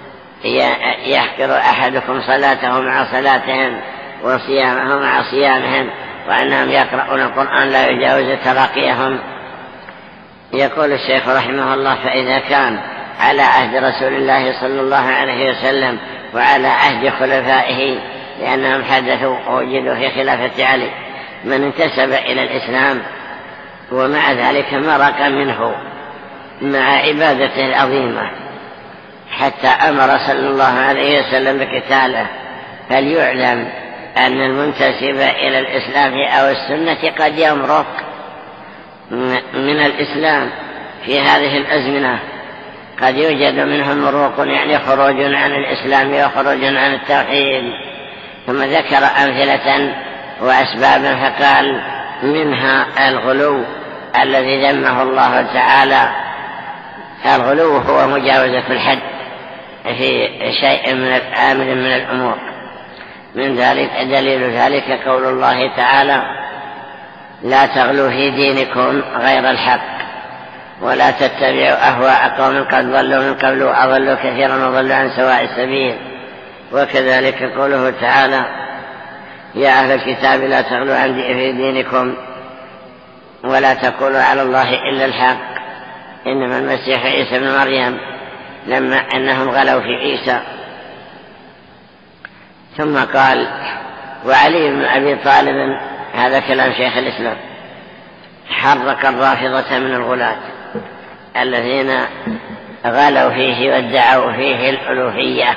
يحقر أحدكم صلاته مع صلاتهم وصيامه مع صيامهم، وأنهم يقرؤون القرآن لا يجاوز تراقيهم. يقول الشيخ رحمه الله فإذا كان على عهد رسول الله صلى الله عليه وسلم وعلى عهد خلفائه، لأنهم حدثوا ووجدوا في خلافة علي من انتسب إلى الإسلام ومع ذلك مرق منه مع عبادته العظيمة حتى أمر صلى الله عليه وسلم بقتاله، فليعلم أن المنتسب إلى الإسلام أو السنة قد يمرق من الإسلام في هذه الأزمنة، قد يوجد منهم مروق، يعني خروج عن الإسلام وخروج عن التوحيد، ثم ذكر أمثلة وأسبابا فقال منها الغلو الذي ذمه الله تعالى. الغلو هو مجاوزة الحد في شيء من الآمر من الأمور. من ذلك دليل ذلك قول الله تعالى: لا تغلوا في دينكم غير الحق ولا تتبعوا أهواء قوم قد ضلوا من قبل وأضلوا كثيرا وضلوا عن سواء السبيل. وكذلك قوله تعالى: يا أهل الكتاب لا تغلوا في دينكم ولا تقولوا على الله إلا الحق إنما المسيح عيسى بن مريم، لما أنهم غلوا في عيسى. ثم قال: وعلي بن أبي طالب، هذا كلام شيخ الإسلام، حرك الرافضة من الغلاة الذين غلوا فيه وادعوا فيه الألوهية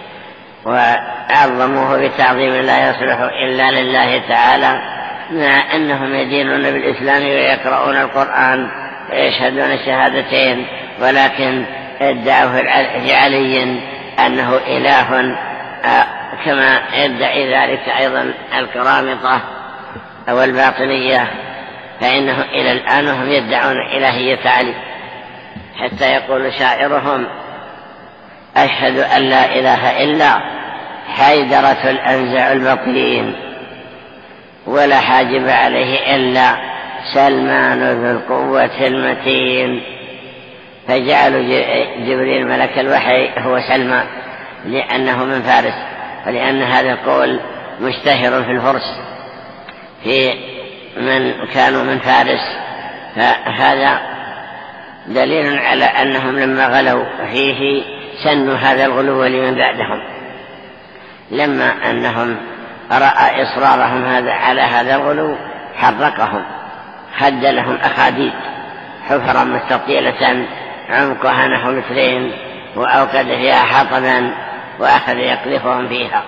وعظموه بتعظيم لا يصلح إلا لله تعالى، مع أنهم يدينون بالإسلام ويقرؤون القرآن ويشهدون الشهادتين، ولكن ادعوا في علي أنه إله، كما يدعي ذلك أيضا الكرامطة أو الباطنية، فإنه إلى الآن هم يدعون إلهية علي، حتى يقول شاعرهم: أشهد أن لا إله إلا حيدرة الأنزع البطين ولا حاجب عليه إلا سلمان ذو القوة المتين. فجعلوا جبريل ملك الوحي هو سلمان لأنه من فارس، ولأن هذا القول مشتهر في الفرس في من كانوا من فارس. فهذا دليل على أنهم لما غلوا فيه سنوا هذا الغلو لمن بعدهم، لما أنهم رأى إصرارهم هذا على هذا الغلو حرقهم، خد لهم أخاديد حفرا مستطيلة عمقها نحو مترين، وأوقد فيها حطبا وأخذ يقذفهم فيها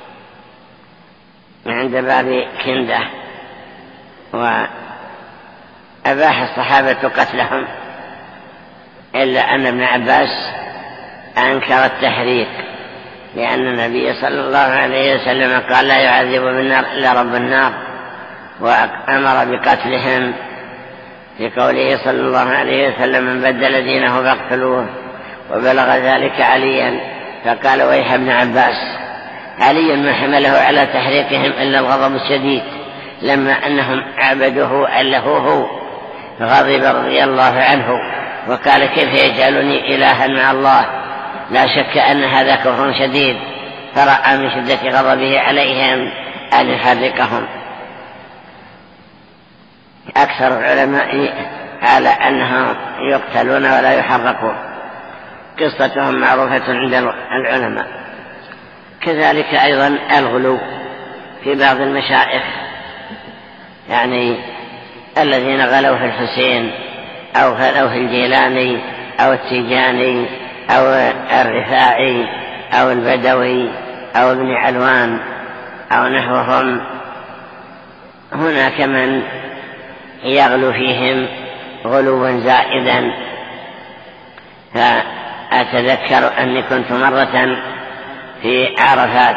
عند باب كندة، وأباح الصحابة قتلهم، إلا أن ابن عباس أنكر التحريق، لأن النبي صلى الله عليه وسلم قال: لا يعذب بالنار إلا رب النار، وأمر بقتلهم في قوله صلى الله عليه وسلم: من بدل دينه فاقتلوه. وبلغ ذلك عليا فقال: ويح ابن عباس، علي ما حمله على تحريقهم إلا الغضب الشديد، لما أنهم عبدوه أله هو، غضب رضي الله عنه وقال: كيف يجعلني إلها مع الله؟ لا شك أن هذا كفر شديد، فرأى من شدة غضبه عليهم أن يحرقهم. أكثر العلماء على أنهم يقتلون ولا يحرقون، قصتهم معروفة عند العلماء. كذلك أيضا الغلو في بعض المشائخ، يعني الذين غلوا في الحسين أو غلوا في الجيلاني أو التيجاني أو الرفاعي أو البدوي أو ابن علوان أو نحوهم. هناك من يغلو فيهم غلوا زائدا. فأتذكر أني كنت مرة في عرفات،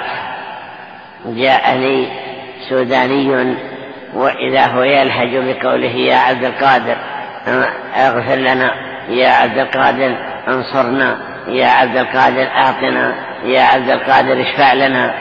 جاءني سوداني وإذا هو يلهج بقوله: يا عبد القادر اغفر لنا، يا عبد القادر انصرنا، يا عبد القادر أعطنا، يا عبد القادر اشفع لنا.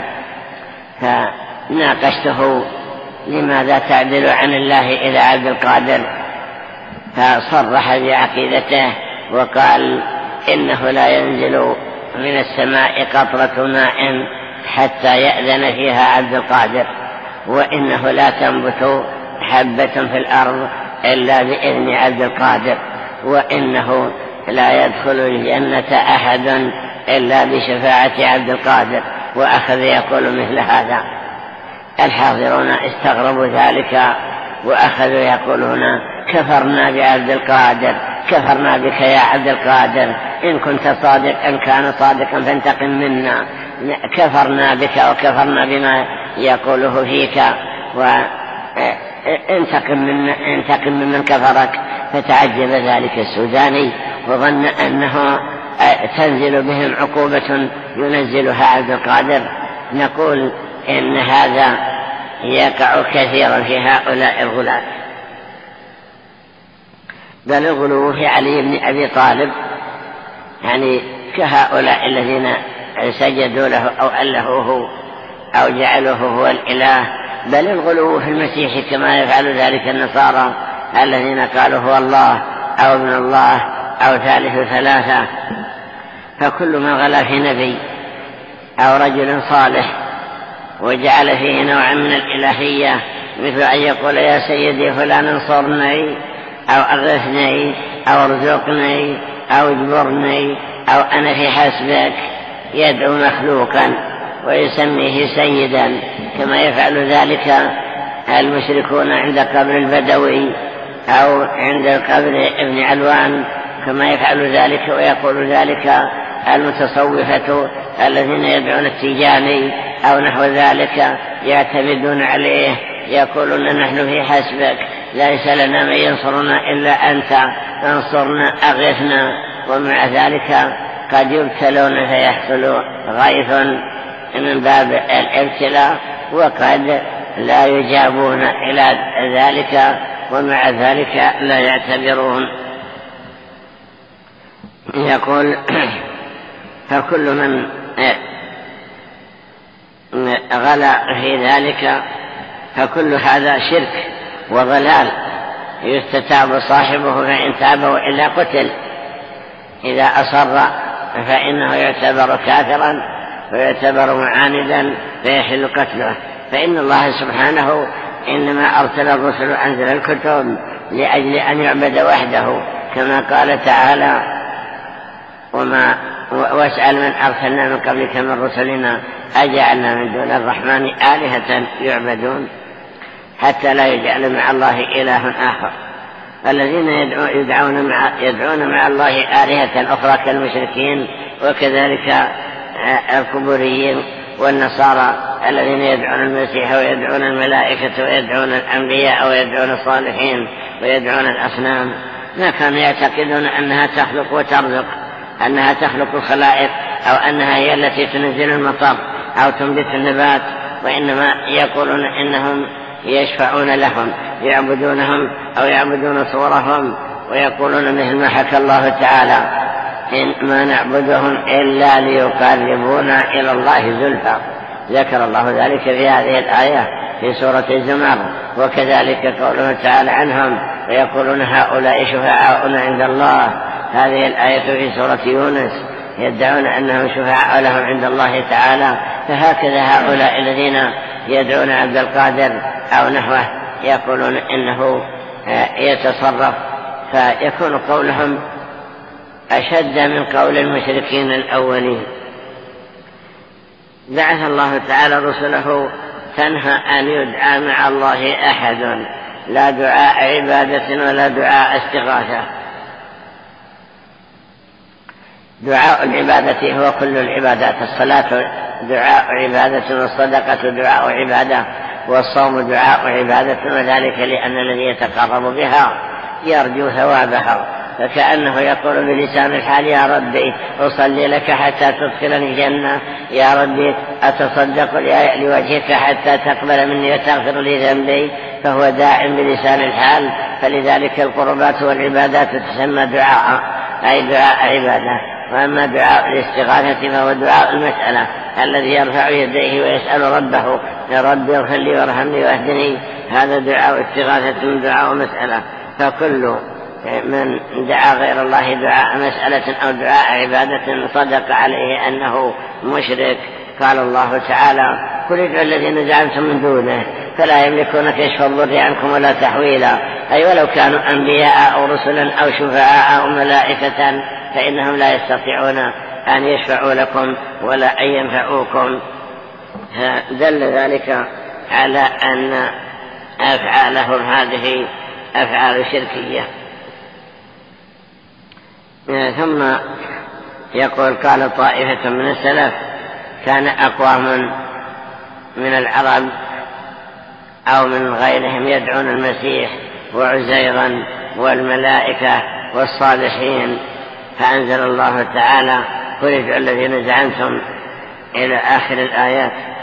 فناقشته: لماذا تعدل عن الله إلى عبد القادر؟ فصرح بعقيدته وقال: إنه لا ينزل من السماء قطرة ماء حتى يأذن فيها عبد القادر، وإنه لا تنبت حبة في الأرض إلا بإذن عبد القادر، وإنه لا يدخل الجنة أحد إلا بشفاعة عبد القادر. وأخذ يقول مثل هذا. الحاضرون استغربوا ذلك وأخذوا يقولون: كفرنا بعبد القادر، كفرنا بك يا عبد القادر، إن كنت صادق إن كان صادقا فانتقم منا، كفرنا بك وكفرنا بما يقوله فيك، وانتقم من انتقم ممن كفرك. فتعجب ذلك السوداني وظن أنه تنزل بهم عقوبة ينزلها عبد القادر. نقول: إن هذا يقع كثيرا في هؤلاء الغلاة، بل الغلو في علي بن أبي طالب، يعني كهؤلاء الذين سجدوا له أو ألهوه أو جعلوه هو الإله، بل الغلو في المسيح كما يفعل ذلك النصارى الذين قالوا هو الله أو ابن الله أو ثالث ثلاثة. فكل من غلا في نبي أو رجل صالح وجعل فيه نوعا من الإلهية، مثل أن يقول يا سيدي فلان انصرني أو أغثني أو ارزقني أو اجبرني أو أنا في حسبك، يدعو مخلوقا ويسميه سيدا، كما يفعل ذلك المشركون عند قبر البدوي أو عند قبر ابن علوان، كما يفعل ذلك ويقول ذلك المتصوفة الذين يدعون التيجاني أو نحو ذلك، يعتمدون عليه، يقولون نحن في حسبك، ليس لنا من ينصرنا إلا أنت، انصرنا أغثنا. ومع ذلك قد يبتلون فيحصل غيث من باب الابتلاء، وقد لا يجابون إلى ذلك، ومع ذلك لا يعتبرون. يقول فكل من غلا في ذلك فكل هذا شرك وضلال، يستتاب صاحبه فإن تاب وإلا قتل. إذا أصر فإنه يعتبر كافرا ويعتبر معاندا فيحل قتله، فإن الله سبحانه إنما أرسل الرسل أنزل الكتب لأجل أن يعبد وحده، كما قال تعالى وما واسأل من أرسلنا من قبلك من رسلنا أجعلنا من دون الرحمن آلهة يعبدون، حتى لا يجعل مع الله إله آخر. الذين يدعون مع, يدعون مع الله آلهة أخرى كالمشركين، وكذلك القبوريين والنصارى الذين يدعون المسيح ويدعون الملائكة ويدعون الأنبياء ويدعون الصالحين ويدعون الأصنام، ما كانوا يعتقدون أنها تخلق وترزق، أنها تخلق الخلائق، أو أنها هي التي تنزل المطر أو تنبت النبات، وإنما يقولون إنهم يشفعون لهم، يعبدونهم أو يعبدون صورهم، ويقولون مثل ما حكى الله تعالى إن ما نعبدهم إلا ليقربونا إلى الله زلفى. ذكر الله ذلك في هذه الآية في سورة الزمر. وكذلك قوله تعالى عنهم ويقولون هؤلاء شفعاؤنا عند الله، هذه الآية في سورة يونس، يدعون أنهم شفعاء لهم عند الله تعالى. فهكذا هؤلاء الذين يدعون عبد القادر أو نحوه يقولون إنه يتصرف، فيكون قولهم أشد من قول المشركين الأولين. بعث الله تعالى رسله تنهى أن يدعى مع الله أحد، لا دعاء عبادة ولا دعاء استغاثة. دعاء العبادة هو كل العبادات، الصلاة دعاء عبادة، والصدقة دعاء عبادة، والصوم دعاء عبادة، وذلك لأن الذي يتقرب بها يرجو ثوابها، فكأنه يقول بلسان الحال يا ربي أصلي لك حتى تدخلني الجنة، يا ربي أتصدق لوجهك حتى تقبل مني وتغفر لي ذنبي، فهو داع بلسان الحال. فلذلك القربات والعبادات تسمى دعاء، أي دعاء عبادة. وأما دعاء الاستغاثة فهو دعاء المسألة الذي يرفع يديه ويسأل ربه يا ربي اغفر لي وارحمني واهدني، هذا دعاء استغاثة من دعاء مسألة. فكل من دعا غير الله دعاء مسألة أو دعاء عبادة صدق عليه أنه مشرك. قال الله تعالى قل ادعوا الذين زعمتم من دونه فلا يملكون كشف الضر عنكم ولا تحويلا، أي ولو كانوا أنبياء أو رسلا أو شفعاء أو ملائكة فإنهم لا يستطيعون أن يشفعوا لكم ولا أن ينفعوكم. دل ذلك على أن أفعالهم هذه أفعال شركية. ثم يقول قال طائفة من السلف كان أقوام من العرب أو من غيرهم يدعون المسيح وعزيرا والملائكة والصالحين، فأنزل الله تعالى قل ادعوا الذين زعمتم إلى آخر الآيات.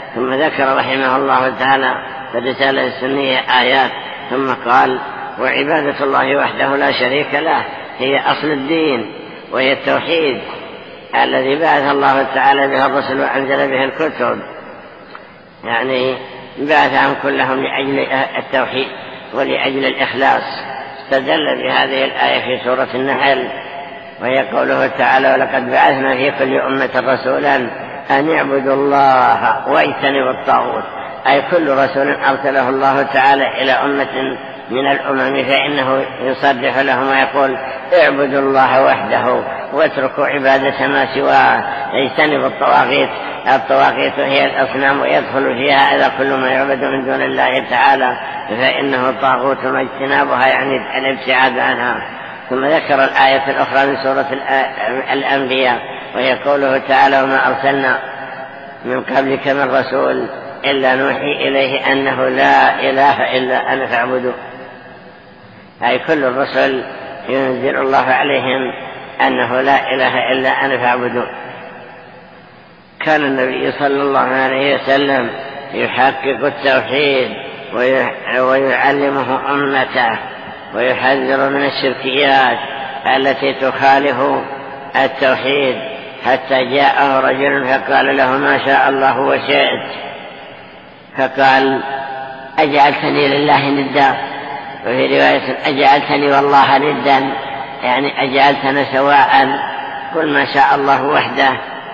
ثم ذكر رحمه الله تعالى في الرسالة السنية آيات، ثم قال: وعبادة الله وحده لا شريك له هي أصل الدين، وهي التوحيد الذي بعث الله تعالى به الرسل وأنزل به الكتب، يعني بعثهم كلهم لأجل التوحيد ولأجل الإخلاص. استدل بهذه الآية في سورة النحل، وهي قوله تعالى: ولقد بعثنا في كل أمة رسولا أن يعبدوا الله واجتنبوا الطاغوت، أي كل رسول أرسله الله تعالى إلى أمة من الأمم فإنه يصرح لهم ويقول: اعبدوا الله وحده واتركوا عبادة ما سواه، اجتنبوا الطواغيت. الطواغيت هي الأصنام، ويدخل فيها إذا كل ما يعبد من دون الله تعالى فإنه طاغوت، واجتنابها يعني الابتعاد عنها. ثم ذكر الآية الأخرى من سورة الأنبياء، وهي قوله تعالى: وما أرسلنا من قبلك من رسول إلا نوحي إليه أنه لا إله إلا أنا فاعبدوا، أي كل الرسل ينزل الله عليهم أنه لا إله إلا أنا فاعبدوا. كان النبي صلى الله عليه وسلم يحقق التوحيد ويعلمه أمته ويحذر من الشركيات التي تخالف التوحيد، حتى جاءه رجل فقال له: ما شاء الله وشئت، فقال: أجعلتني لله ندا، وفي رواية: أجعلتني والله ندا، يعني أجعلتنا سواء، قل ما شاء الله وحده.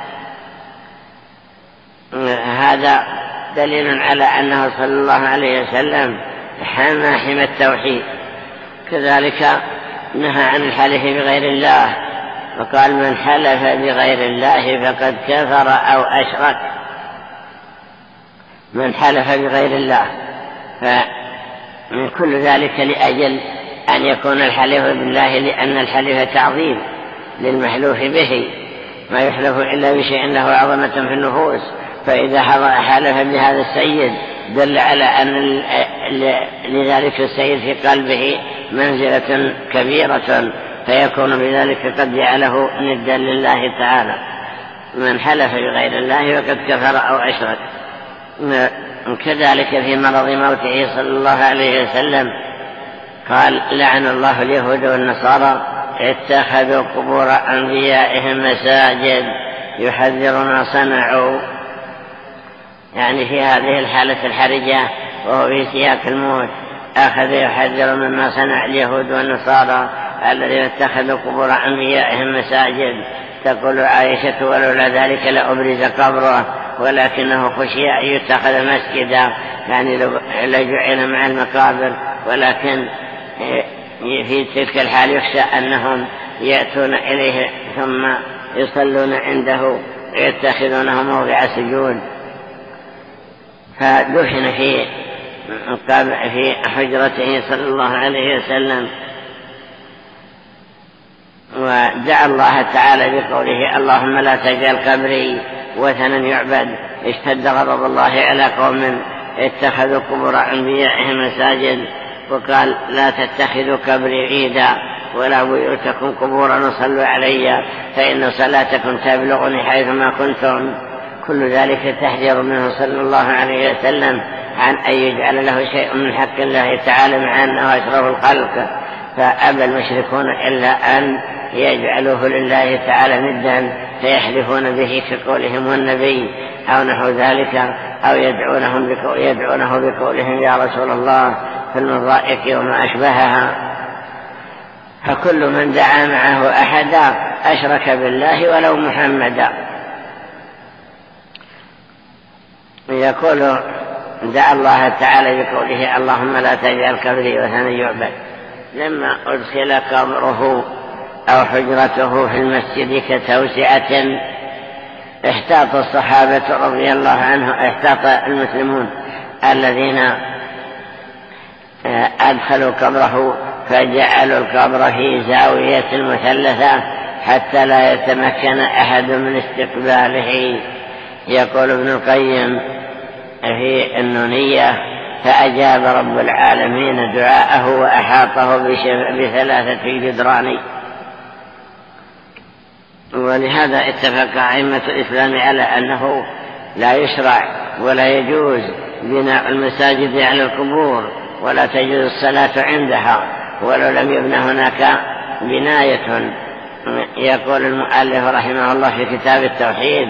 هذا دليل على أنه صلى الله عليه وسلم حمى حمى التوحيد. كذلك نهى عن الحلف بغير الله، وقال: من حلف بغير الله فقد كفر أو أشرك. من حلف بغير الله، فمن كل ذلك لأجل أن يكون الحلف بالله، لأن الحلف تعظيم للمحلوف به، ما يحلف إلا بشيء له عظمة في النفوس، فإذا حلف بهذا السيد دل على أن لذلك السيد في قلبه منزلة كبيرة، فيكون بذلك قد جعله ندا لله تعالى. من حلف بغير الله فقد كفر أو أشرك. كذلك في مرض موته صلى الله عليه وسلم قال: لعن الله اليهود والنصارى اتخذوا قبور أنبيائهم مساجد يحذر ما صنعوا، يعني في هذه الحالة الحرجة وهو في سياق الموت أخذ يحذر مما صنع اليهود والنصارى الذين اتخذوا قبور أنبيائهم مساجد. تقول عائشة: ولولا ذلك لأبرز قبره، ولكنه خشي أن يتخذ مسجدا، يعني لجعل مع المقابر، ولكن في تلك الحال يخشى أنهم يأتون إليه ثم يصلون عنده ويتخذونه موضع سجود. فدفن في في حجرته صلى الله عليه وسلم، ودعا الله تعالى بقوله: اللهم لا تجعل قبري وثنا يعبد. اشتد غضب الله على قوم اتخذوا قبور أنبيائهم مساجد، وقال: لا تتخذوا قبري عيدا ولا بيوتكم قبورا وصلوا علي فإن صلاتكم تبلغني حيثما كنتم. كل ذلك تحذير منه صلى الله عليه وسلم عن أن يجعل له شيء من حق الله تعالى، مع أنه أشرف الخلق، فأبى المشركون إلا أن يجعلوه لله تعالى ندا، فيحلفون به كقولهم والنبي أو نحو ذلك، أو يدعونهم يدعونه بقولهم يا رسول الله في المضائق وما أشبهها. فكل من دعا معه أحدا أشرك بالله ولو محمدا. يقول: دعا الله تعالى بقوله: اللهم لا تجعل قبري وثنا يعبد. لما أدخل قبره أو حجرته في المسجد كتوسعة احتاط الصحابة رضي الله عنهم، احتاط المسلمون الذين أدخلوا قبره فجعلوا القبر في زاوية مثلثة حتى لا يتمكن أحد من استقباله. يقول ابن القيم في النونية: فأجاب رب العالمين دعاءه وأحاطه بثلاثة جدران. ولهذا اتفق أئمة الإسلام على أنه لا يشرع ولا يجوز بناء المساجد على القبور، ولا تجوز الصلاة عندها ولو لم يبنى هناك بناية. يقول المؤلف رحمه الله في كتاب التوحيد: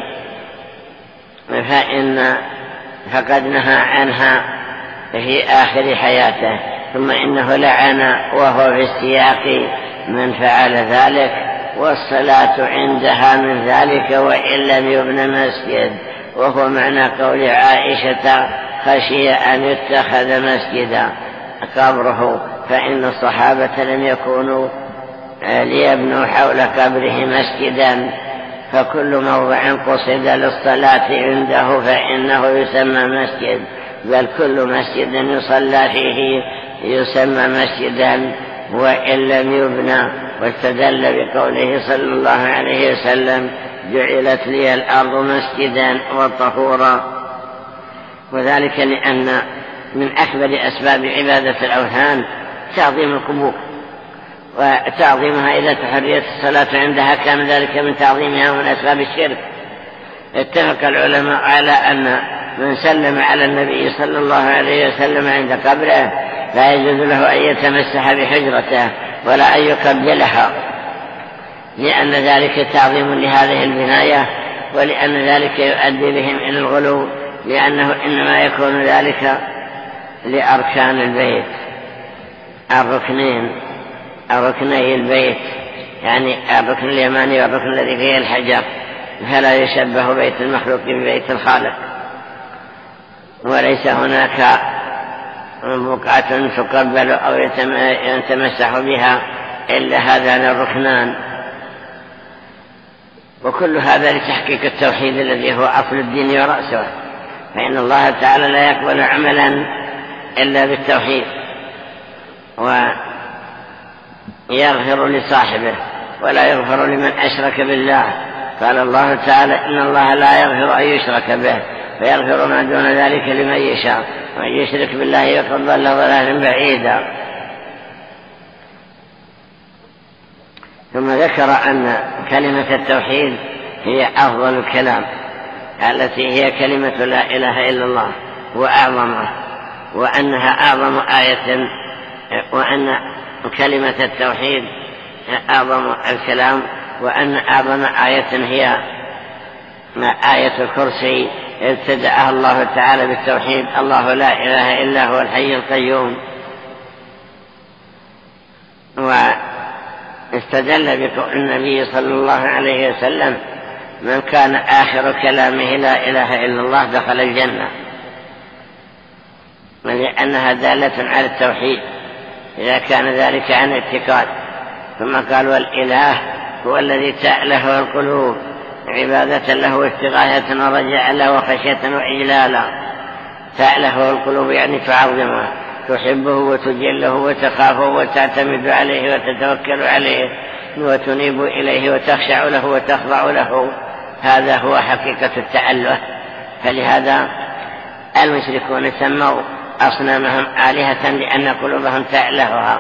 فإن فقد نهى عنها في آخر حياته، ثم إنه لعن وهو في السياق من فعل ذلك، والصلاة عندها من ذلك وإن لم يبنى مسجد، وهو معنى قول عائشة: خشي أن يتخذ مسجدا قبره، فإن الصحابة لم يكونوا ليبنوا حول قبره مسجدا، فكل موضع قصد للصلاة عنده فإنه يسمى مسجد، بل كل مسجد يصلى فيه يسمى مسجدا وإن لم يبنى. واستدل بقوله صلى الله عليه وسلم: جعلت لي الأرض مسجدا وطهورا، وذلك لأن من أكبر أسباب عبادة الأوثان تعظيم القبور، وتعظيمها إذا تحريت الصلاة عندها كان ذلك من تعظيمها من أسباب الشرك. اتفق العلماء على أن من سلم على النبي صلى الله عليه وسلم عند قبره لا يجوز له أن يتمسح بحجرته ولا أن يقبلها، لأن ذلك تعظيم لهذه البناية، ولأن ذلك يؤدي بهم إلى الغلو، لأنه إنما يكون ذلك لأركان البيت، الركنين الركني البيت، يعني الركن اليماني والركن الذي فيه الحجر، فلا يشبه بيت المخلوق ببيت الخالق. وليس هناك بقعة تقبل أو يتمسح بها إلا هذان الركنان. وكل هذا لتحقيق التوحيد الذي هو أصل الدين ورأسه، فإن الله تعالى لا يقبل عملا إلا بالتوحيد، ويغفر لصاحبه ولا يغفر لمن أشرك بالله. قال الله تعالى: إن الله لا يغفر أن يشرك به فيغفر ما دون ذلك لمن يشاء، ومن يشرك بالله فقد ضل ضلالا بعيدا. ثم ذكر أن كلمة التوحيد هي أفضل الكلام، التي هي كلمة لا إله إلا الله وأعظمه، وأنها أعظم آية، وأن كلمة التوحيد أعظم الكلام، وأن أعظم آية هي آية الكرسي ابتدأها الله تعالى بالتوحيد: الله لا إله إلا هو الحي القيوم. واستدل بقول النبي صلى الله عليه وسلم: من كان آخر كلامه لا إله إلا الله دخل الجنة، لأنها دالة على التوحيد إذا كان ذلك عن اعتقاد. ثم قال: والإله هو الذي تأله القلوب عبادة له واستغاثة ورجاء له وخشية وإجلالا. تأله القلوب يعني تعظمه، تحبه وتجله وتخافه وتعتمد عليه وتتوكل عليه وتنيب إليه وتخشع له وتخضع له. هذا هو حقيقة التأله. فلهذا المشركون سموا أصنامهم آلهة لأن قلوبهم تألهها،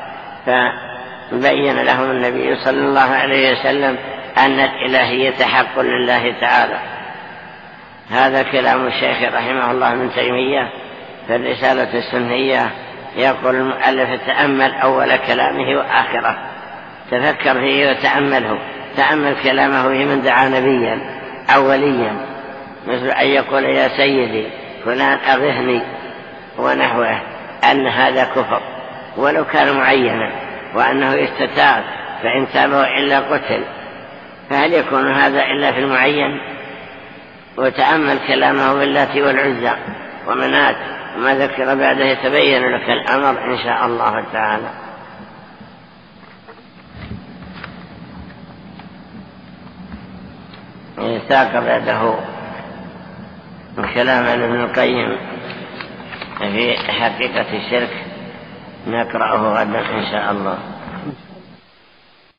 فبين لهم النبي صلى الله عليه وسلم أن الإلهية حق لله تعالى. هذا كلام الشيخ رحمه الله من تيمية في الرسالة السنية. يقول المؤلف: تأمل أول كلامه وآخره، تفكر فيه وتأمله. تأمل كلامه في من دعا نبيا أوليا، مثل أن يقول: يا سيدي فلان أغثني ونحوه، أن هذا كفر ولو كان معينا، وأنه يستتاب فإن تابه إلا قتل. فهل يكون هذا إلا في المعين؟ وتأمل كلامه باللات والعزى ومنات وما ذكر بعده يتبين لك الأمر إن شاء الله تعالى. ساق بعده كلام ابن القيم في حقيقة الشرك، نقرأه غدا إن شاء الله.